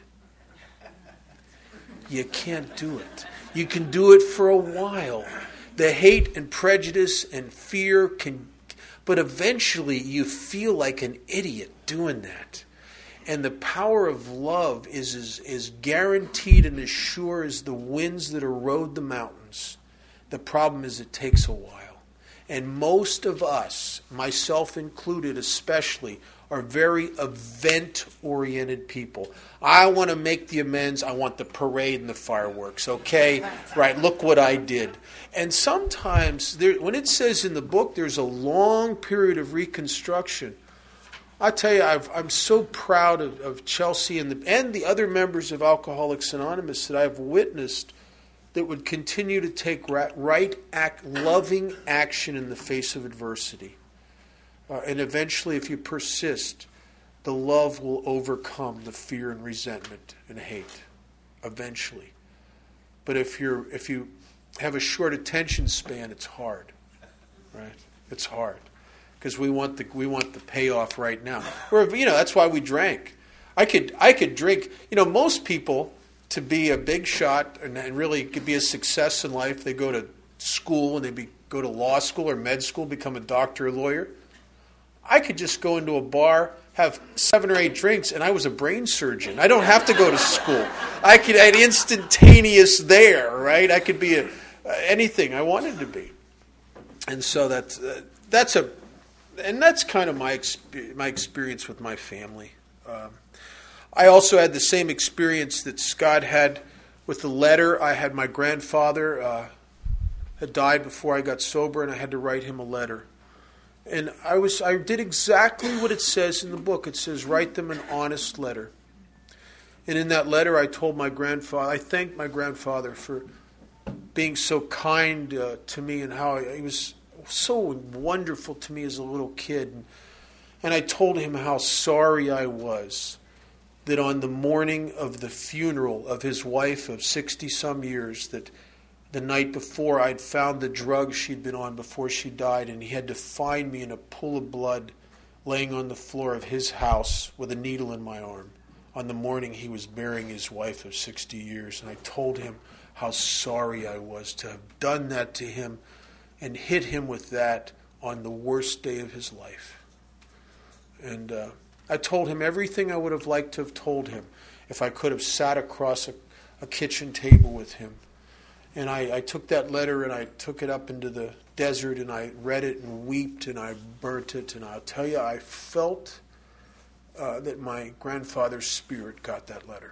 You can't do it. You can do it for a while. The hate and prejudice and fear can, but eventually you feel like an idiot doing that. And the power of love is as, is guaranteed and as sure as the winds that erode the mountains. The problem is it takes a while. And most of us, myself included especially, are very event-oriented people. I want to make the amends. I want the parade and the fireworks. Okay? Right, look what I did. And sometimes, there, when it says in the book there's a long period of reconstruction, I tell you, I've, I'm so proud of, of Chelsea and the, and the other members of Alcoholics Anonymous that I've witnessed that would continue to take right, right act, loving action in the face of adversity. Uh, and eventually, if you persist, the love will overcome the fear and resentment and hate. Eventually. But if you're if you have a short attention span, it's hard. Right? It's hard. Because we want the we want the payoff right now. Or you know, that's why we drank. I could I could drink, you know, most people to be a big shot and, and really could be a success in life, they go to school and they be, go to law school or med school, become a doctor or lawyer. I could just go into a bar, have seven or eight drinks, and I was a brain surgeon. I don't have to go to school. I could have instantaneous there, right? I could be a, uh, anything I wanted to be. And so that's uh, that's a, and that's kind of my exp- my experience with my family. Um, I also had the same experience that Scott had with the letter. I had my grandfather uh, had died before I got sober, and I had to write him a letter. And I was I did exactly what it says in the book. It says, write them an honest letter. And in that letter, I told my grandfather, I thanked my grandfather for being so kind uh, to me and how he was so wonderful to me as a little kid. And, and I told him how sorry I was that on the morning of the funeral of his wife of sixty-some years, that the night before I'd found the drugs she'd been on before she died, and he had to find me in a pool of blood laying on the floor of his house with a needle in my arm on the morning he was burying his wife of sixty years. And I told him how sorry I was to have done that to him and hit him with that on the worst day of his life. And uh, I told him everything I would have liked to have told him if I could have sat across a, a kitchen table with him. And I, I took that letter and I took it up into the desert and I read it and wept and I burnt it. And I'll tell you, I felt uh, that my grandfather's spirit got that letter.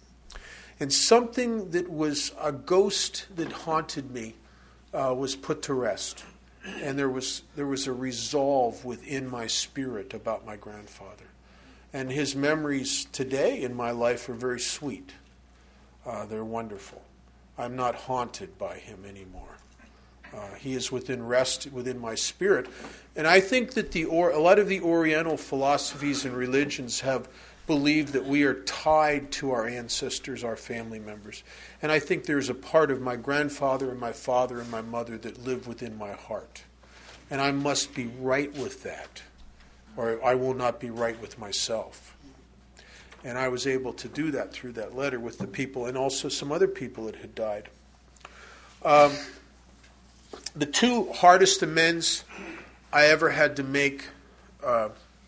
And something that was a ghost that haunted me uh, was put to rest. And there was there was a resolve within my spirit about my grandfather. And his memories today in my life are very sweet. Uh, they're wonderful. I'm not haunted by him anymore. Uh, he is within rest within my spirit. And I think that the or, a lot of the Oriental philosophies and religions have believe that we are tied to our ancestors, our family members. And I think there's a part of my grandfather and my father and my mother that live within my heart. And I must be right with that, or I will not be right with myself. And I was able to do that through that letter with the people and also some other people that had died. Um, the two hardest amends I ever had to make, uh,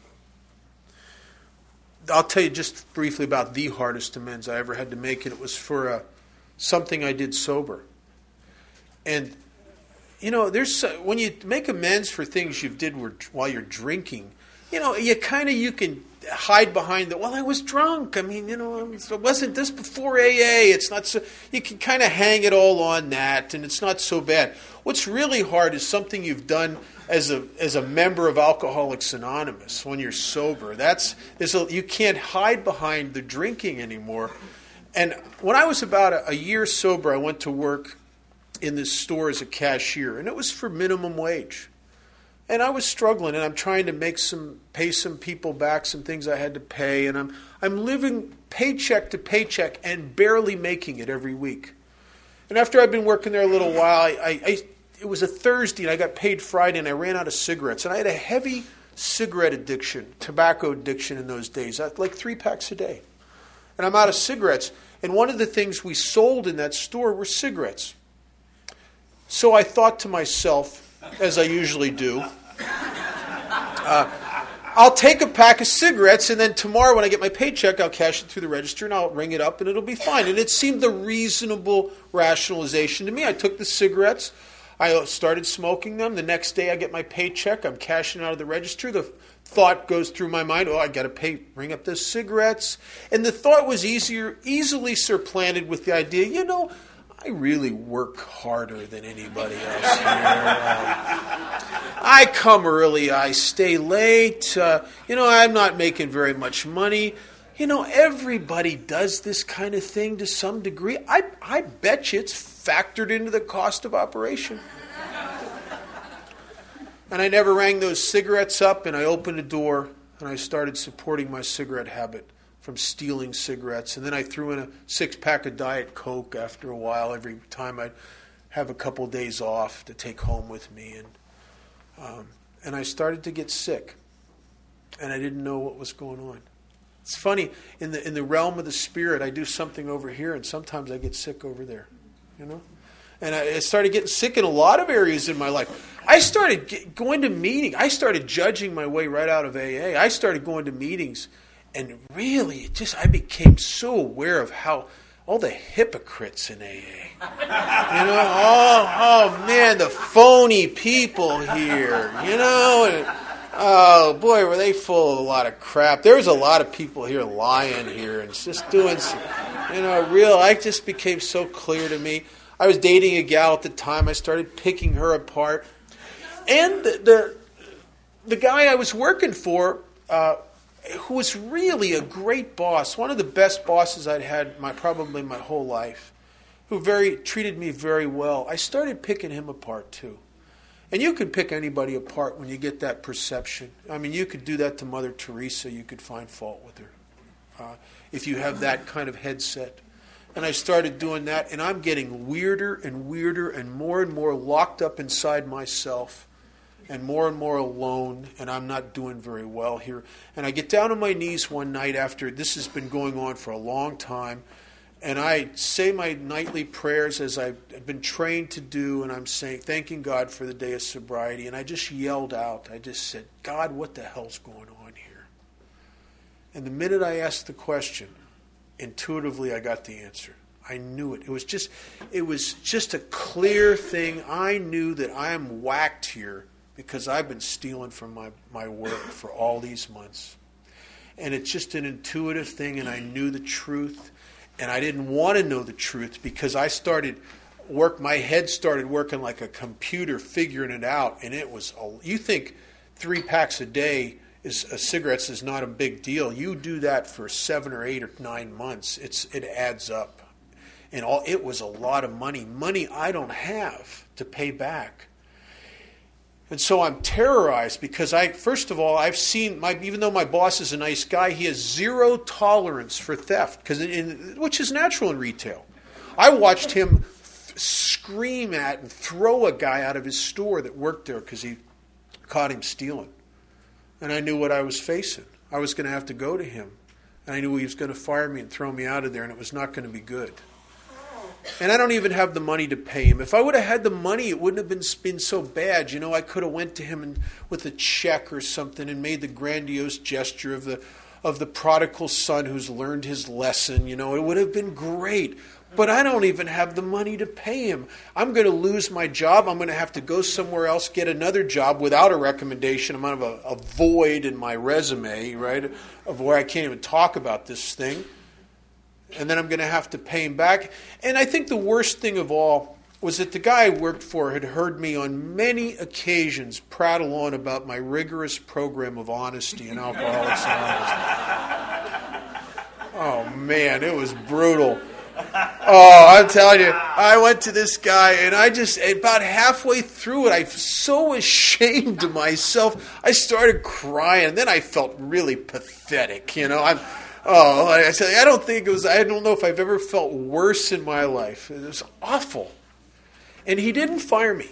I'll tell you just briefly about the hardest amends I ever had to make, and it was for uh, something I did sober. And, you know, there's when you make amends for things you did while you're drinking, you know, you kind of, you can hide behind the, well, I was drunk. I mean, you know, it wasn't this before A A. It's not so, you can kind of hang it all on that, and it's not so bad. What's really hard is something you've done as a as a member of Alcoholics Anonymous when you're sober. That's there's a, you can't hide behind the drinking anymore. And when I was about a, a year sober, I went to work in this store as a cashier, and it was for minimum wage. And I was struggling, and I'm trying to make some, pay some people back some things I had to pay, and I'm I'm living paycheck to paycheck and barely making it every week. And after I'd been working there a little while, I, I, I it was a Thursday, and I got paid Friday, and I ran out of cigarettes, and I had a heavy cigarette addiction, tobacco addiction in those days, like three packs a day. And I'm out of cigarettes, and one of the things we sold in that store were cigarettes. So I thought to myself, as I usually do, uh, I'll take a pack of cigarettes, and then tomorrow when I get my paycheck, I'll cash it through the register, and I'll ring it up, and it'll be fine. And it seemed a reasonable rationalization to me. I took the cigarettes. I started smoking them. The next day I get my paycheck. I'm cashing out of the register. The thought goes through my mind, oh, I got to pay, ring up those cigarettes. And the thought was easier, easily supplanted with the idea, you know, I really work harder than anybody else here. Um, I come early, I stay late. Uh, you know, I'm not making very much money. You know, everybody does this kind of thing to some degree. I, I bet you it's factored into the cost of operation. And I never rang those cigarettes up, and I opened a door, and I started supporting my cigarette habit from stealing cigarettes. And then I threw in a six-pack of Diet Coke after a while, every time I'd have a couple days off to take home with me. And um, and I started to get sick, and I didn't know what was going on. It's funny, in the in the realm of the spirit, I do something over here, and sometimes I get sick over there, you know? And I started getting sick in a lot of areas in my life. I started get, going to meetings. I started judging my way right out of A A. I started going to meetings, and really, it just I became so aware of how all the hypocrites in A A. You know, oh, oh man, the phony people here, you know, and oh boy, were they full of a lot of crap. There was a lot of people here lying here and just doing some, you know, real, I just became so clear to me. I was dating a gal at the time. I started picking her apart. And the the, the guy I was working for, uh, who was really a great boss, one of the best bosses I'd had my probably my whole life, who very treated me very well, I started picking him apart too. And you could pick anybody apart when you get that perception. I mean, you could do that to Mother Teresa. You could find fault with her uh, if you have that kind of headset. And I started doing that, and I'm getting weirder and weirder and more and more locked up inside myself and more and more alone, and I'm not doing very well here. And I get down on my knees one night after this has been going on for a long time, and I say my nightly prayers as I've been trained to do, and I'm saying, thanking God for the day of sobriety, and I just yelled out. I just said, God, what the hell's going on here? And the minute I asked the question, intuitively I got the answer. I knew it. It was just it was just a clear thing. I knew that I am whacked here because I've been stealing from my, my work for all these months. And it's just an intuitive thing, and I knew the truth. And I didn't want to know the truth because I started work my head started working like a computer figuring it out, and it was you think three packs a day Is, uh, cigarettes is not a big deal. You do that for seven or eight or nine months, it's it adds up, and all it was a lot of money, money I don't have to pay back. And so I'm terrorized because I, first of all, I've seen my, even though my boss is a nice guy, he has zero tolerance for theft, because which is natural in retail. I watched him th- scream at and throw a guy out of his store that worked there because he caught him stealing. And I knew what I was facing. I was going to have to go to him. And I knew he was going to fire me and throw me out of there, and it was not going to be good. And I don't even have the money to pay him. If I would have had the money, it wouldn't have been, been so bad. You know, I could have went to him and, with a check or something and made the grandiose gesture of the of the prodigal son who's learned his lesson. You know, it would have been great. But I don't even have the money to pay him. I'm going to lose my job. I'm going to have to go somewhere else, get another job without a recommendation. I'm going to have a, a void in my resume, right, of where I can't even talk about this thing. And then I'm going to have to pay him back. And I think the worst thing of all was that the guy I worked for had heard me on many occasions prattle on about my rigorous program of honesty in Alcoholics Anonymous. Oh, man, it was brutal. Oh, I'm telling you, I went to this guy, and I just, about halfway through it, I was so ashamed of myself, I started crying. And then I felt really pathetic, you know. I'm... Oh, I said, I don't think it was, I don't know if I've ever felt worse in my life. It was awful. And he didn't fire me.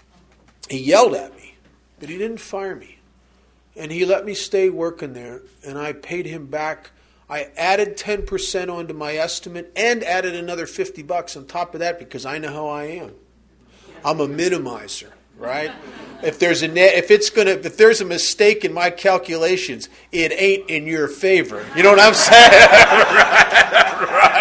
He yelled at me, but he didn't fire me. And he let me stay working there, and I paid him back. I added ten percent onto my estimate and added another fifty bucks on top of that because I know how I am. I'm a minimizer. Right? If there's a net, if it's gonna, if there's a mistake in my calculations, it ain't in your favor. You know what I'm saying? right,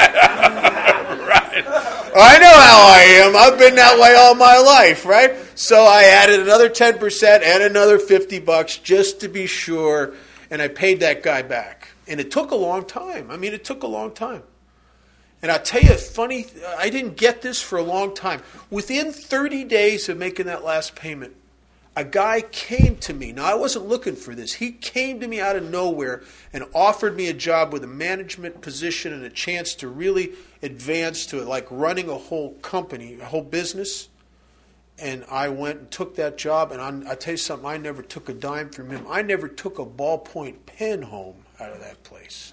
right, right. I know how I am. I've been that way all my life, right? So I added another ten percent and another fifty bucks just to be sure, and I paid that guy back. And it took a long time. I mean, it took a long time. And I'll tell you a funny, I didn't get this for a long time. Within thirty days of making that last payment, a guy came to me. Now, I wasn't looking for this. He came to me out of nowhere and offered me a job with a management position and a chance to really advance to it, like running a whole company, a whole business. And I went and took that job. And I, I tell you something, I never took a dime from him. I never took a ballpoint pen home out of that place.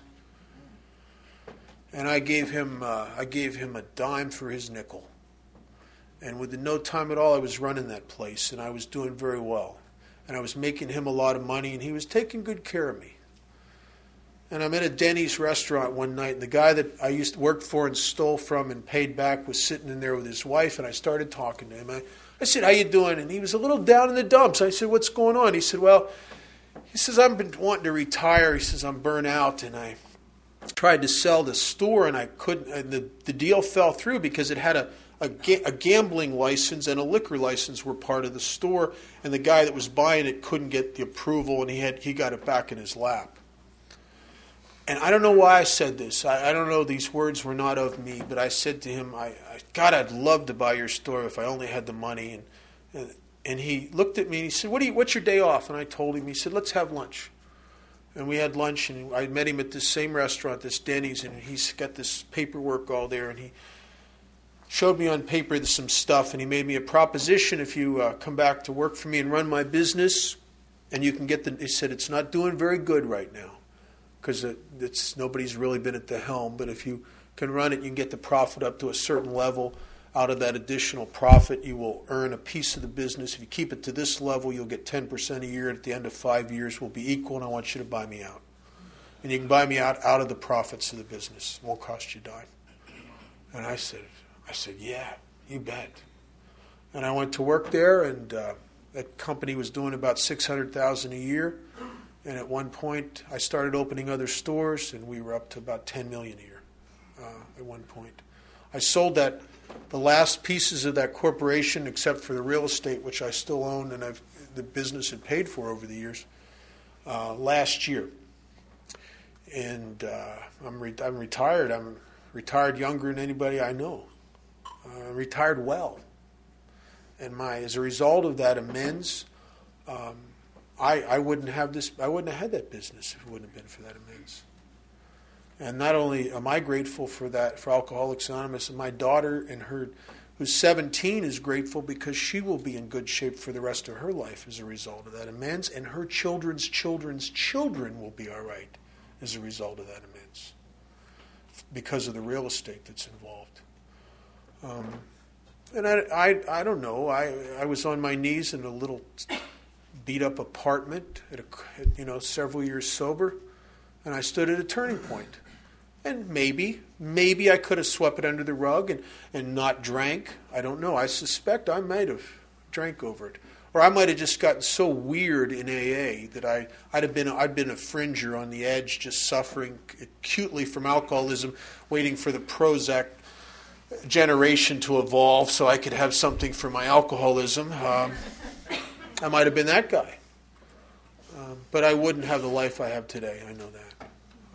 And I gave him uh, I gave him a dime for his nickel. And within no time at all, I was running that place, and I was doing very well. And I was making him a lot of money, and he was taking good care of me. And I'm in a Denny's restaurant one night, and the guy that I used to work for and stole from and paid back was sitting in there with his wife, and I started talking to him. I, I said, "How you doing?" And he was a little down in the dumps. I said, "What's going on?" He said, "Well," he says, "I've been wanting to retire." He says, "I'm burnt out, and I tried to sell the store, and I couldn't. And the, the deal fell through because it had a, a, ga- a gambling license and a liquor license were part of the store, and the guy that was buying it couldn't get the approval, and he had he got it back in his lap." And I don't know why I said this. I, I don't know. These words were not of me, but I said to him, I, I, "God, I'd love to buy your store if I only had the money." And, and and he looked at me and he said, "What do you? What's your day off?" And I told him. He said, "Let's have lunch." And we had lunch, and I met him at this same restaurant, this Denny's, and he's got this paperwork all there, and he showed me on paper some stuff, and he made me a proposition: if you uh, come back to work for me and run my business, and you can get the, he said, it's not doing very good right now, because it, it's nobody's really been at the helm, but if you can run it, you can get the profit up to a certain level. Out of that additional profit, you will earn a piece of the business. If you keep it to this level, you'll get ten percent a year. At the end of five years, will be equal, and I want you to buy me out. And you can buy me out out of the profits of the business. It won't cost you a dime. And I said, I said, "Yeah, you bet." And I went to work there, and uh, that company was doing about six hundred thousand dollars a year. And at one point, I started opening other stores, and we were up to about ten million dollars a year uh, at one point. I sold that. The last pieces of that corporation, except for the real estate, which I still own and I've the business had paid for over the years, uh, last year. And uh, I'm re- I'm retired. I'm retired younger than anybody I know. Uh, I'm retired well. And my as a result of that amends, um, I I wouldn't have this. I wouldn't have had that business if it wouldn't have been for that amends. And not only am I grateful for that, for Alcoholics Anonymous, and my daughter and her who's seventeen is grateful because she will be in good shape for the rest of her life as a result of that amends, and her children's children's children will be all right as a result of that amends because of the real estate that's involved. Um, and I, I, I don't know. I, I was on my knees in a little beat-up apartment, at a, you know, several years sober, and I stood at a turning point. And maybe, maybe I could have swept it under the rug and, and not drank. I don't know. I suspect I might have drank over it. Or I might have just gotten so weird in A A that I, I'd have been I'd been a fringer on the edge, just suffering acutely from alcoholism, waiting for the Prozac generation to evolve so I could have something for my alcoholism. Um, I might have been that guy. Um, but I wouldn't have the life I have today. I know that.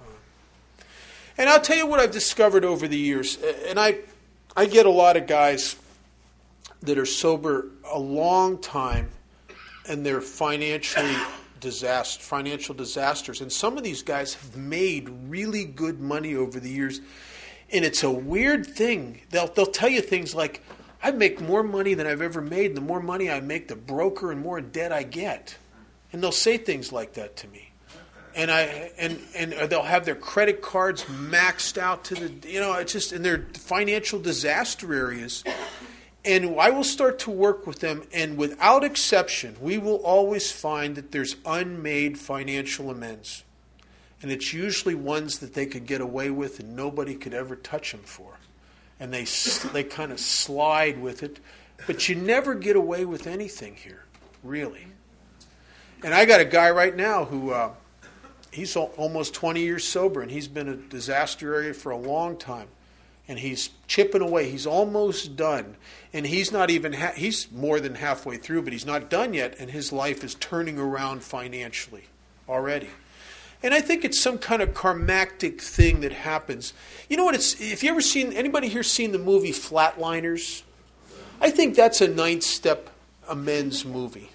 Um, and I'll tell you what I've discovered over the years. And I, I get a lot of guys that are sober a long time and they're financially disaster, financial disasters. And some of these guys have made really good money over the years. And it's a weird thing. They'll they'll tell you things like, I make more money than I've ever made. And the more money I make, the broker and more in debt I get. And they'll say things like that to me. And I and and they'll have their credit cards maxed out to the, you know, it's just in their financial disaster areas. And I will start to work with them, and without exception, we will always find that there's unmade financial amends. And it's usually ones that they could get away with and nobody could ever touch them for. And they they kind of slide with it. But you never get away with anything here, really. And I got a guy right now who, uh, he's almost twenty years sober, and he's been a disaster area for a long time. And he's chipping away. He's almost done. And he's not even, ha- he's more than halfway through, but he's not done yet. And his life is turning around financially already. And I think it's some kind of karmatic thing that happens. You know what it's, if you ever seen, anybody here seen the movie Flatliners? I think that's a ninth step amends movie.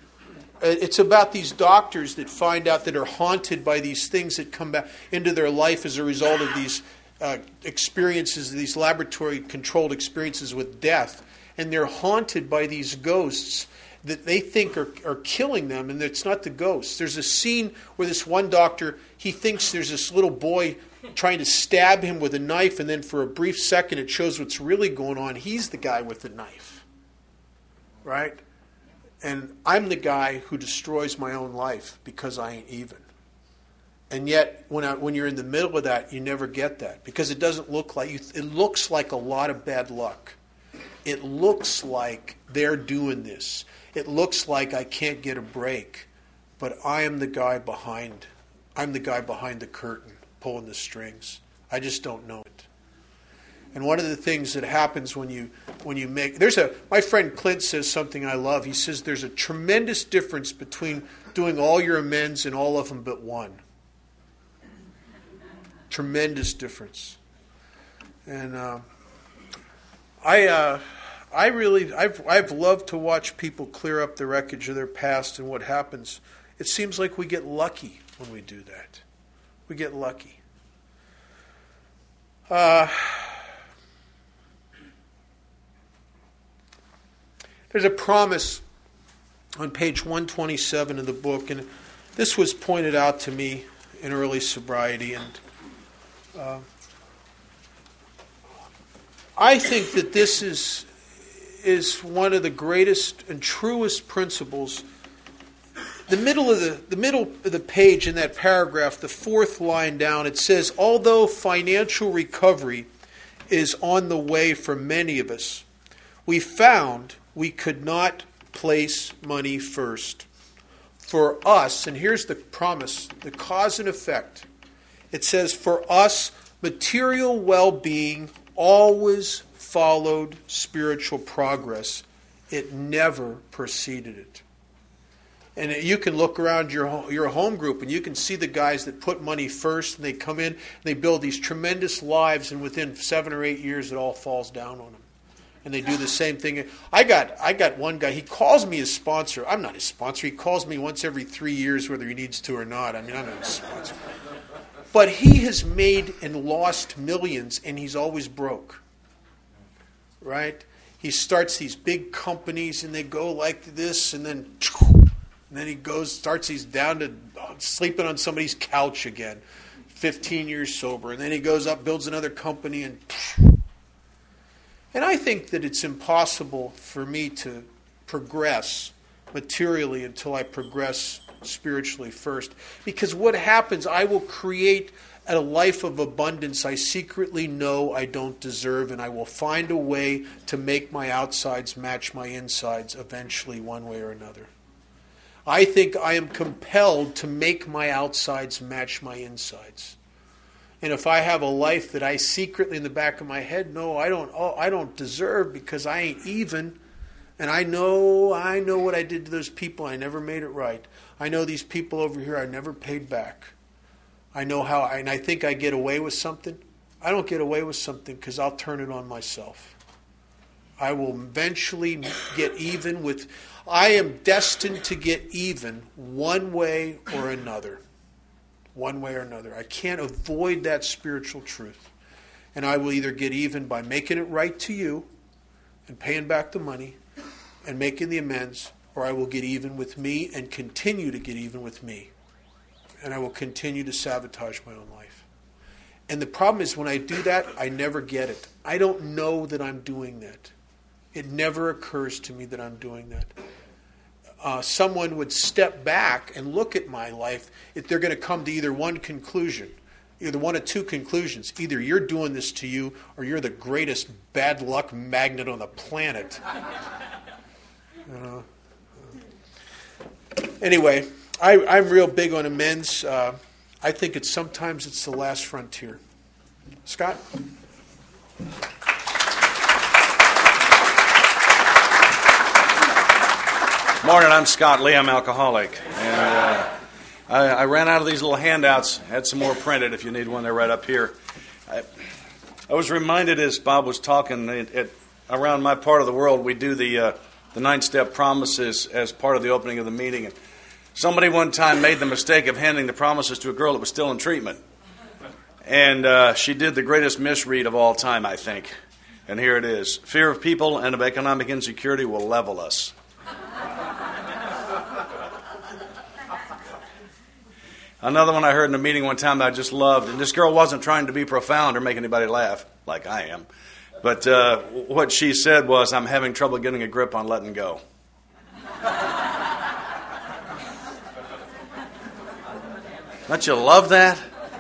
It's about these doctors that find out that are haunted by these things that come back into their life as a result of these Uh, experiences, these laboratory-controlled experiences with death, and they're haunted by these ghosts that they think are, are killing them, and it's not the ghosts. There's a scene where this one doctor, he thinks there's this little boy trying to stab him with a knife, and then for a brief second it shows what's really going on. He's the guy with the knife, right? And I'm the guy who destroys my own life because I ain't even. And yet, when I, when you're in the middle of that, you never get that because it doesn't look like you. It looks like a lot of bad luck. It looks like they're doing this. It looks like I can't get a break, but I am the guy behind. I'm the guy behind the curtain, pulling the strings. I just don't know it. And one of the things that happens when you when you make there's a my friend Clint says something I love. He says there's a tremendous difference between doing all your amends and all of them but one. Tremendous difference. And uh, I uh, I really I've I've loved to watch people clear up the wreckage of their past and what happens. It seems like we get lucky when we do that. We get lucky. Uh, there's a promise on page one twenty-seven of the book, and this was pointed out to me in early sobriety, and Uh, I think that this is is one of the greatest and truest principles. The middle of the the middle of the page in that paragraph, the fourth line down, it says, although financial recovery is on the way for many of us, we found we could not place money first. For us, and here's the promise, the cause and effect. It says, for us, material well-being always followed spiritual progress. It never preceded it. And you can look around your your home group and you can see the guys that put money first and they come in and they build these tremendous lives, and within seven or eight years it all falls down on them. And they do the same thing. I got I got one guy, he calls me his sponsor. I'm not his sponsor. He calls me once every three years whether he needs to or not. I mean, I'm not his sponsor. But he has made and lost millions, and he's always broke. Right? he starts these big companies, and they go like this, and then, and then he goes, starts, he's down to sleeping on somebody's couch again, fifteen years sober, and then he goes up, builds another company, and and I think that it's impossible for me to progress materially until I progress spiritually first. Because what happens, I will create a life of abundance I secretly know I don't deserve, and I will find a way to make my outsides match my insides eventually, one way or another. I think I am compelled to make my outsides match my insides. And if I have a life that I secretly in the back of my head know I don't oh, I don't deserve because I ain't even, and I know I know what I did to those people, I never made it right. I know these people over here I never paid back. I know how, and I think I get away with something. I don't get away with something because I'll turn it on myself. I will eventually get even with, I am destined to get even one way or another. One way or another. I can't avoid that spiritual truth. And I will either get even by making it right to you and paying back the money and making the amends, or I will get even with me and continue to get even with me. And I will continue to sabotage my own life. And the problem is when I do that, I never get it. I don't know that I'm doing that. It never occurs to me that I'm doing that. Uh, someone would step back and look at my life, if they're going to come to either one conclusion, either one of two conclusions. Either you're doing this to you, or you're the greatest bad luck magnet on the planet. Uh, anyway, I, I'm real big on amends. Uh, I think it's sometimes it's the last frontier. Scott? Morning, I'm Scott Lee. I'm alcoholic. And uh, I, I ran out of these little handouts. Had some more printed if you need one. They're right up here. I, I was reminded as Bob was talking, it, it, around my part of the world, we do the uh, the nine-step promises as part of the opening of the meeting. And somebody one time made the mistake of handing the promises to a girl that was still in treatment. And uh, she did the greatest misread of all time, I think. And here it is. Fear of people and of economic insecurity will level us. Another one I heard in a meeting one time that I just loved, and this girl wasn't trying to be profound or make anybody laugh, like I am. But uh, what she said was, I'm having trouble getting a grip on letting go. Don't you love that?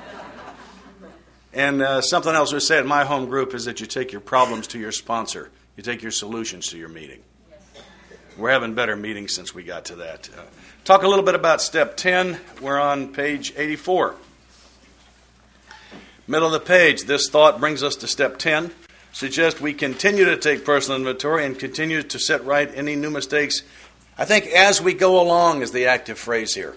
And uh, something else we say at my home group is that you take your problems to your sponsor. You take your solutions to your meeting. We're having better meetings since we got to that. Uh, talk a little bit about step ten. We're on page eighty-four. Middle of the page, this thought brings us to step ten. Suggest we continue to take personal inventory and continue to set right any new mistakes. I think as we go along is the active phrase here.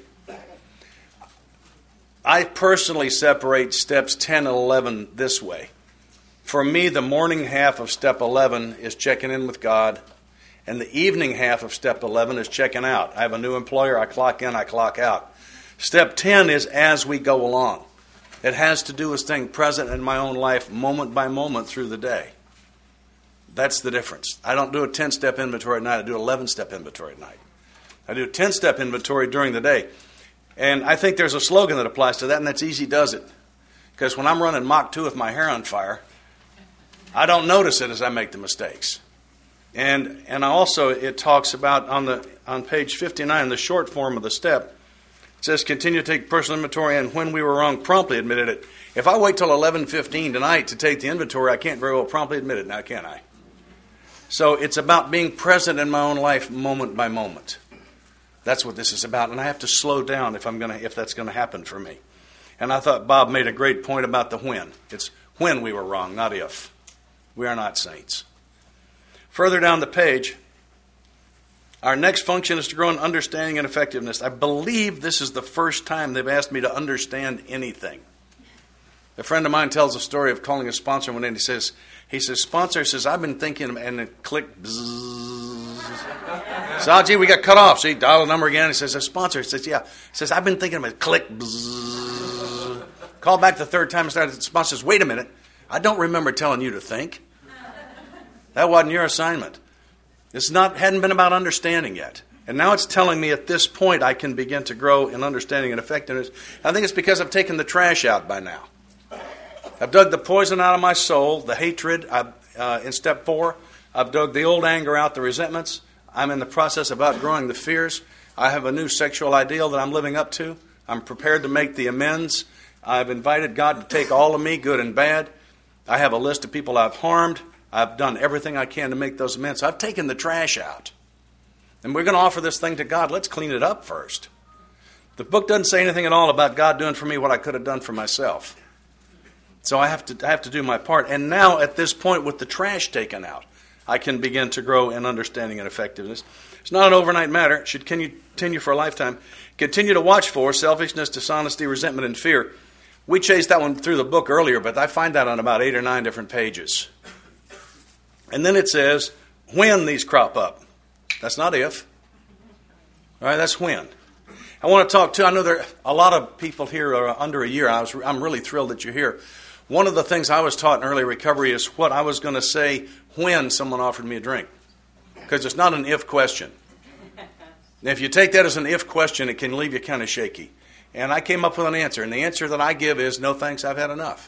I personally separate steps ten and eleven this way. For me, the morning half of step eleven is checking in with God, and the evening half of step eleven is checking out. I have a new employer, I clock in, I clock out. Step ten is as we go along. It has to do with staying present in my own life moment by moment through the day. That's the difference. I don't do a ten-step inventory at night. I do an eleven-step inventory at night. I do a ten-step inventory during the day. And I think there's a slogan that applies to that, and that's easy does it. Because when I'm running Mach two with my hair on fire, I don't notice it as I make the mistakes. And and also it talks about on the on page fifty-nine, the short form of the step, it says continue to take personal inventory and when we were wrong, promptly admitted it. If I wait till eleven fifteen tonight to take the inventory, I can't very well promptly admit it now, can I? So it's about being present in my own life moment by moment. That's what this is about, and I have to slow down if I'm gonna if that's going to happen for me. And I thought Bob made a great point about the when. It's when we were wrong, not if. We are not saints. Further down the page, our next function is to grow in understanding and effectiveness. I believe this is the first time they've asked me to understand anything. A friend of mine tells a story of calling a sponsor one day, and he says, he says, sponsor says, I've been thinking, and it clicked, bzzz. So, oh, gee, we got cut off. So he dialed the number again. He says, a sponsor. He says, yeah. He says, I've been thinking about it. Click, bzzz. Call back the third time and started. The sponsor says, wait a minute. I don't remember telling you to think. That wasn't your assignment. It's not hadn't been about understanding yet. And now it's telling me at this point I can begin to grow in understanding and effectiveness. I think it's because I've taken the trash out by now. I've dug the poison out of my soul, the hatred. I've, uh, in step four, I've dug the old anger out, the resentments. I'm in the process of outgrowing the fears. I have a new sexual ideal that I'm living up to. I'm prepared to make the amends. I've invited God to take all of me, good and bad. I have a list of people I've harmed. I've done everything I can to make those amends. I've taken the trash out. And we're going to offer this thing to God. Let's clean it up first. The book doesn't say anything at all about God doing for me what I could have done for myself. So I have to I have to do my part. And now at this point with the trash taken out, I can begin to grow in understanding and effectiveness. It's not an overnight matter. It should continue for a lifetime. Continue to watch for selfishness, dishonesty, resentment, and fear. We chased that one through the book earlier, but I find that on about eight or nine different pages. And then it says, when these crop up. That's not if. All right, that's when. I want to talk to, I know there are a lot of people here are under a year. I was, I'm really thrilled that you're here. One of the things I was taught in early recovery is what I was going to say when someone offered me a drink. Because it's not an if question. And if you take that as an if question, it can leave you kind of shaky. And I came up with an answer. And the answer that I give is, no thanks, I've had enough.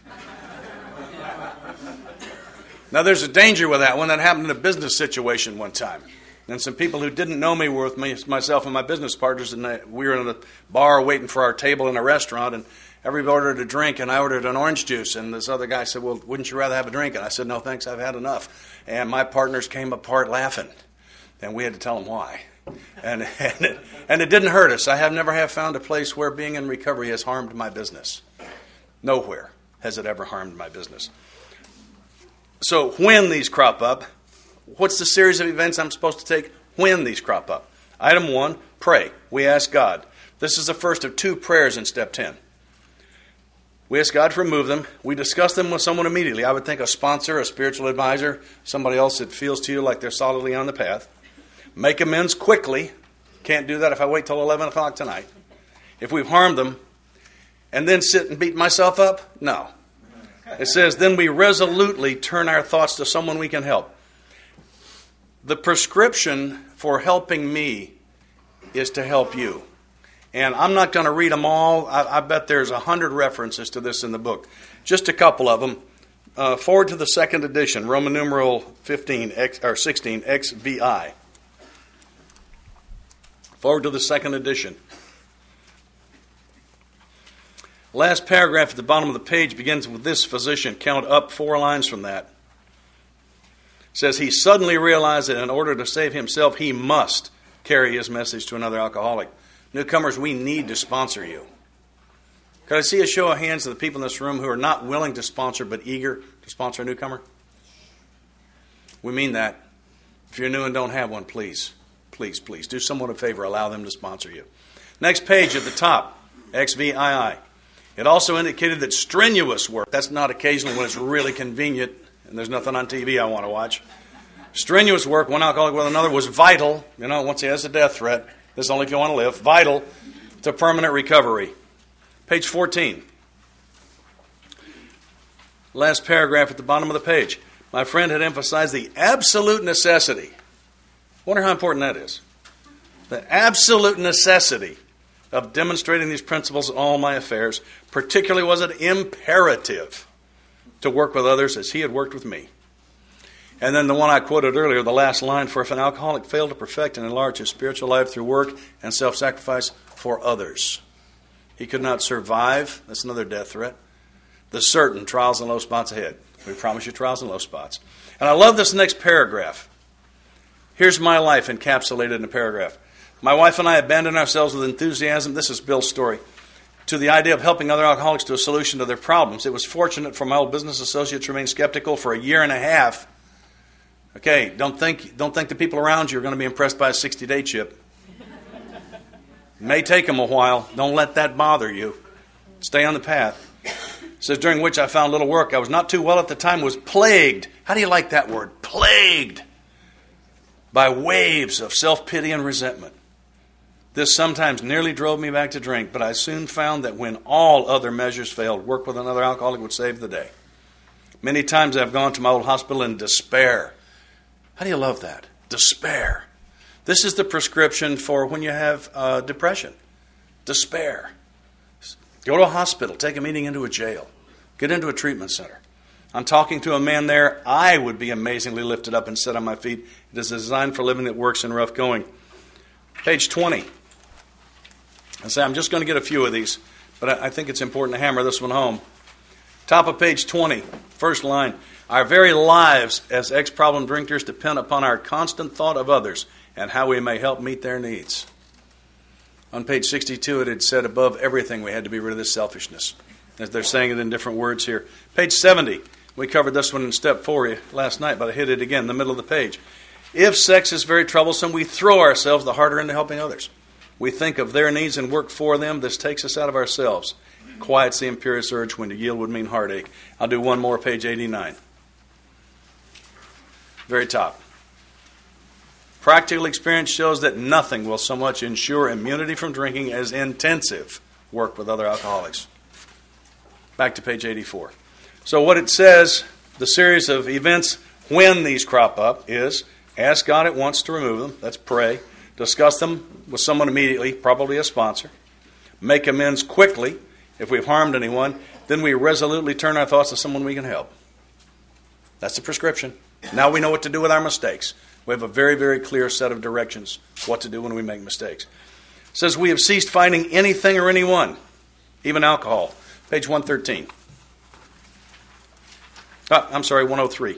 Now, there's a danger with that one. That happened in a business situation one time. And some people who didn't know me were with me, myself and my business partners, and we were in a bar waiting for our table in a restaurant, and everybody ordered a drink, and I ordered an orange juice, and this other guy said, well, wouldn't you rather have a drink? And I said, no, thanks, I've had enough. And my partners came apart laughing, and we had to tell them why. And, and, it, and it didn't hurt us. I have never have found a place where being in recovery has harmed my business. Nowhere has it ever harmed my business. So when these crop up, what's the series of events I'm supposed to take when these crop up? Item one, pray. We ask God. This is the first of two prayers in step ten. We ask God to remove them. We discuss them with someone immediately. I would think a sponsor, a spiritual advisor, somebody else that feels to you like they're solidly on the path. Make amends quickly. Can't do that if I wait till eleven o'clock tonight. If we've harmed them, and then sit and beat myself up? No. It says, then we resolutely turn our thoughts to someone we can help. The prescription for helping me is to help you. And I'm not going to read them all. I, I bet there's a hundred references to this in the book. Just a couple of them. Uh, forward to the second edition, Roman numeral fifteen X, or sixteen X V I. Forward to the second edition. Last paragraph at the bottom of the page begins with this physician. Count up four lines from that. It says he suddenly realized that in order to save himself, he must carry his message to another alcoholic. Newcomers, we need to sponsor you. Could I see a show of hands of the people in this room who are not willing to sponsor but eager to sponsor a newcomer? We mean that. If you're new and don't have one, please, please, please, do someone a favor. Allow them to sponsor you. Next page at the top, X V I I. It also indicated that strenuous work, that's not occasionally when it's really convenient and there's nothing on T V I want to watch. Strenuous work, one alcoholic with another, was vital. You know, once he has a death threat, this is only if you want to live. Vital to permanent recovery. Page fourteen. Last paragraph at the bottom of the page. My friend had emphasized the absolute necessity. Wonder how important that is. The absolute necessity of demonstrating these principles in all my affairs. Particularly was it imperative to work with others as he had worked with me. And then the one I quoted earlier, the last line, for if an alcoholic failed to perfect and enlarge his spiritual life through work and self-sacrifice for others, he could not survive, that's another death threat, the certain trials and low spots ahead. We promise you trials and low spots. And I love this next paragraph. Here's my life encapsulated in a paragraph. My wife and I abandoned ourselves with enthusiasm, this is Bill's story, to the idea of helping other alcoholics to a solution to their problems. It was fortunate for my old business associates to remain skeptical for a year and a half. Okay, don't think don't think the people around you are going to be impressed by a sixty-day chip. It may take them a while. Don't let that bother you. Stay on the path. It says, during which I found little work. I was not too well at the time, was plagued. How do you like that word? Plagued by waves of self-pity and resentment. This sometimes nearly drove me back to drink, but I soon found that when all other measures failed, work with another alcoholic would save the day. Many times I've gone to my old hospital in despair. How do you love that? Despair. This is the prescription for when you have uh, depression. Despair. Go to a hospital. Take a meeting into a jail. Get into a treatment center. I'm talking to a man there. I would be amazingly lifted up and set on my feet. It is designed for living that works in rough going. Page twenty. I say I'm just going to get a few of these, but I, I think it's important to hammer this one home. Top of page twenty, first line. Our very lives as ex-problem drinkers depend upon our constant thought of others and how we may help meet their needs. On page sixty-two, it had said above everything we had to be rid of this selfishness. They're saying it in different words here. Page seventy, we covered this one in step four last night, but I hit it again in the middle of the page. If sex is very troublesome, we throw ourselves the harder into helping others. We think of their needs and work for them. This takes us out of ourselves. Quiets the imperious urge when to yield would mean heartache. I'll do one more, page eighty-nine. Very top. Practical experience shows that nothing will so much ensure immunity from drinking as intensive work with other alcoholics. Back to page eighty-four. So what it says, the series of events when these crop up is ask God at once to remove them. That's pray. Discuss them with someone immediately, probably a sponsor. Make amends quickly if we've harmed anyone. Then we resolutely turn our thoughts to someone we can help. That's the prescription. Now we know what to do with our mistakes. We have a very, very clear set of directions what to do when we make mistakes. It says we have ceased fighting anything or anyone, even alcohol. Page one thirteen. Oh, I'm sorry, one oh three.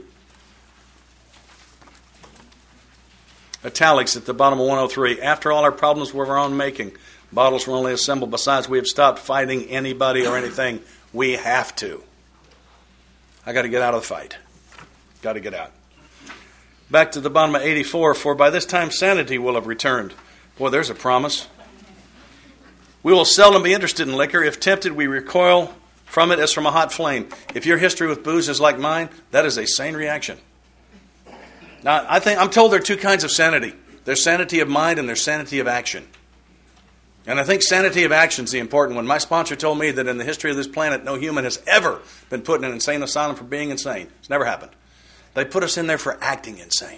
Italics at the bottom of one oh three. After all, our problems were of our own making. Bottles were only assembled. Besides, we have stopped fighting anybody or anything. We have to. I got to get out of the fight. Got to get out. Back to the bottom of eighty-four. For by this time sanity will have returned. Boy, there's a promise. We will seldom be interested in liquor. If tempted, we recoil from it as from a hot flame. If your history with booze is like mine, that is a sane reaction. Now, I think I'm told there are two kinds of sanity. There's sanity of mind and there's sanity of action. And I think sanity of action is the important one. My sponsor told me that in the history of this planet, no human has ever been put in an insane asylum for being insane. It's never happened. They put us in there for acting insane.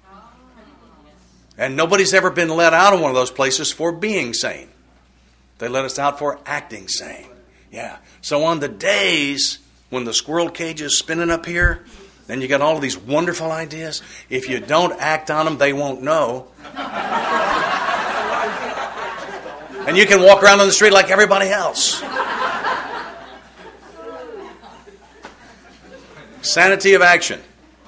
And nobody's ever been let out of one of those places for being sane. They let us out for acting sane. Yeah. So on the days when the squirrel cage is spinning up here, then you got all of these wonderful ideas. If you don't act on them, they won't know. And you can walk around on the street like everybody else. Sanity of action.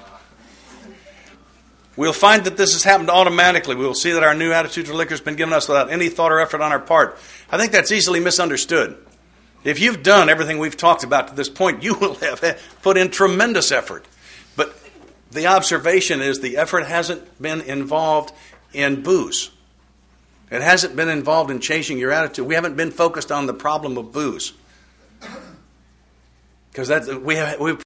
We'll find that this has happened automatically. We will see that our new attitude to liquor has been given us without any thought or effort on our part. I think that's easily misunderstood. If you've done everything we've talked about to this point, you will have put in tremendous effort. But the observation is the effort hasn't been involved in booze. It hasn't been involved in changing your attitude. We haven't been focused on the problem of booze. Because that we have, we've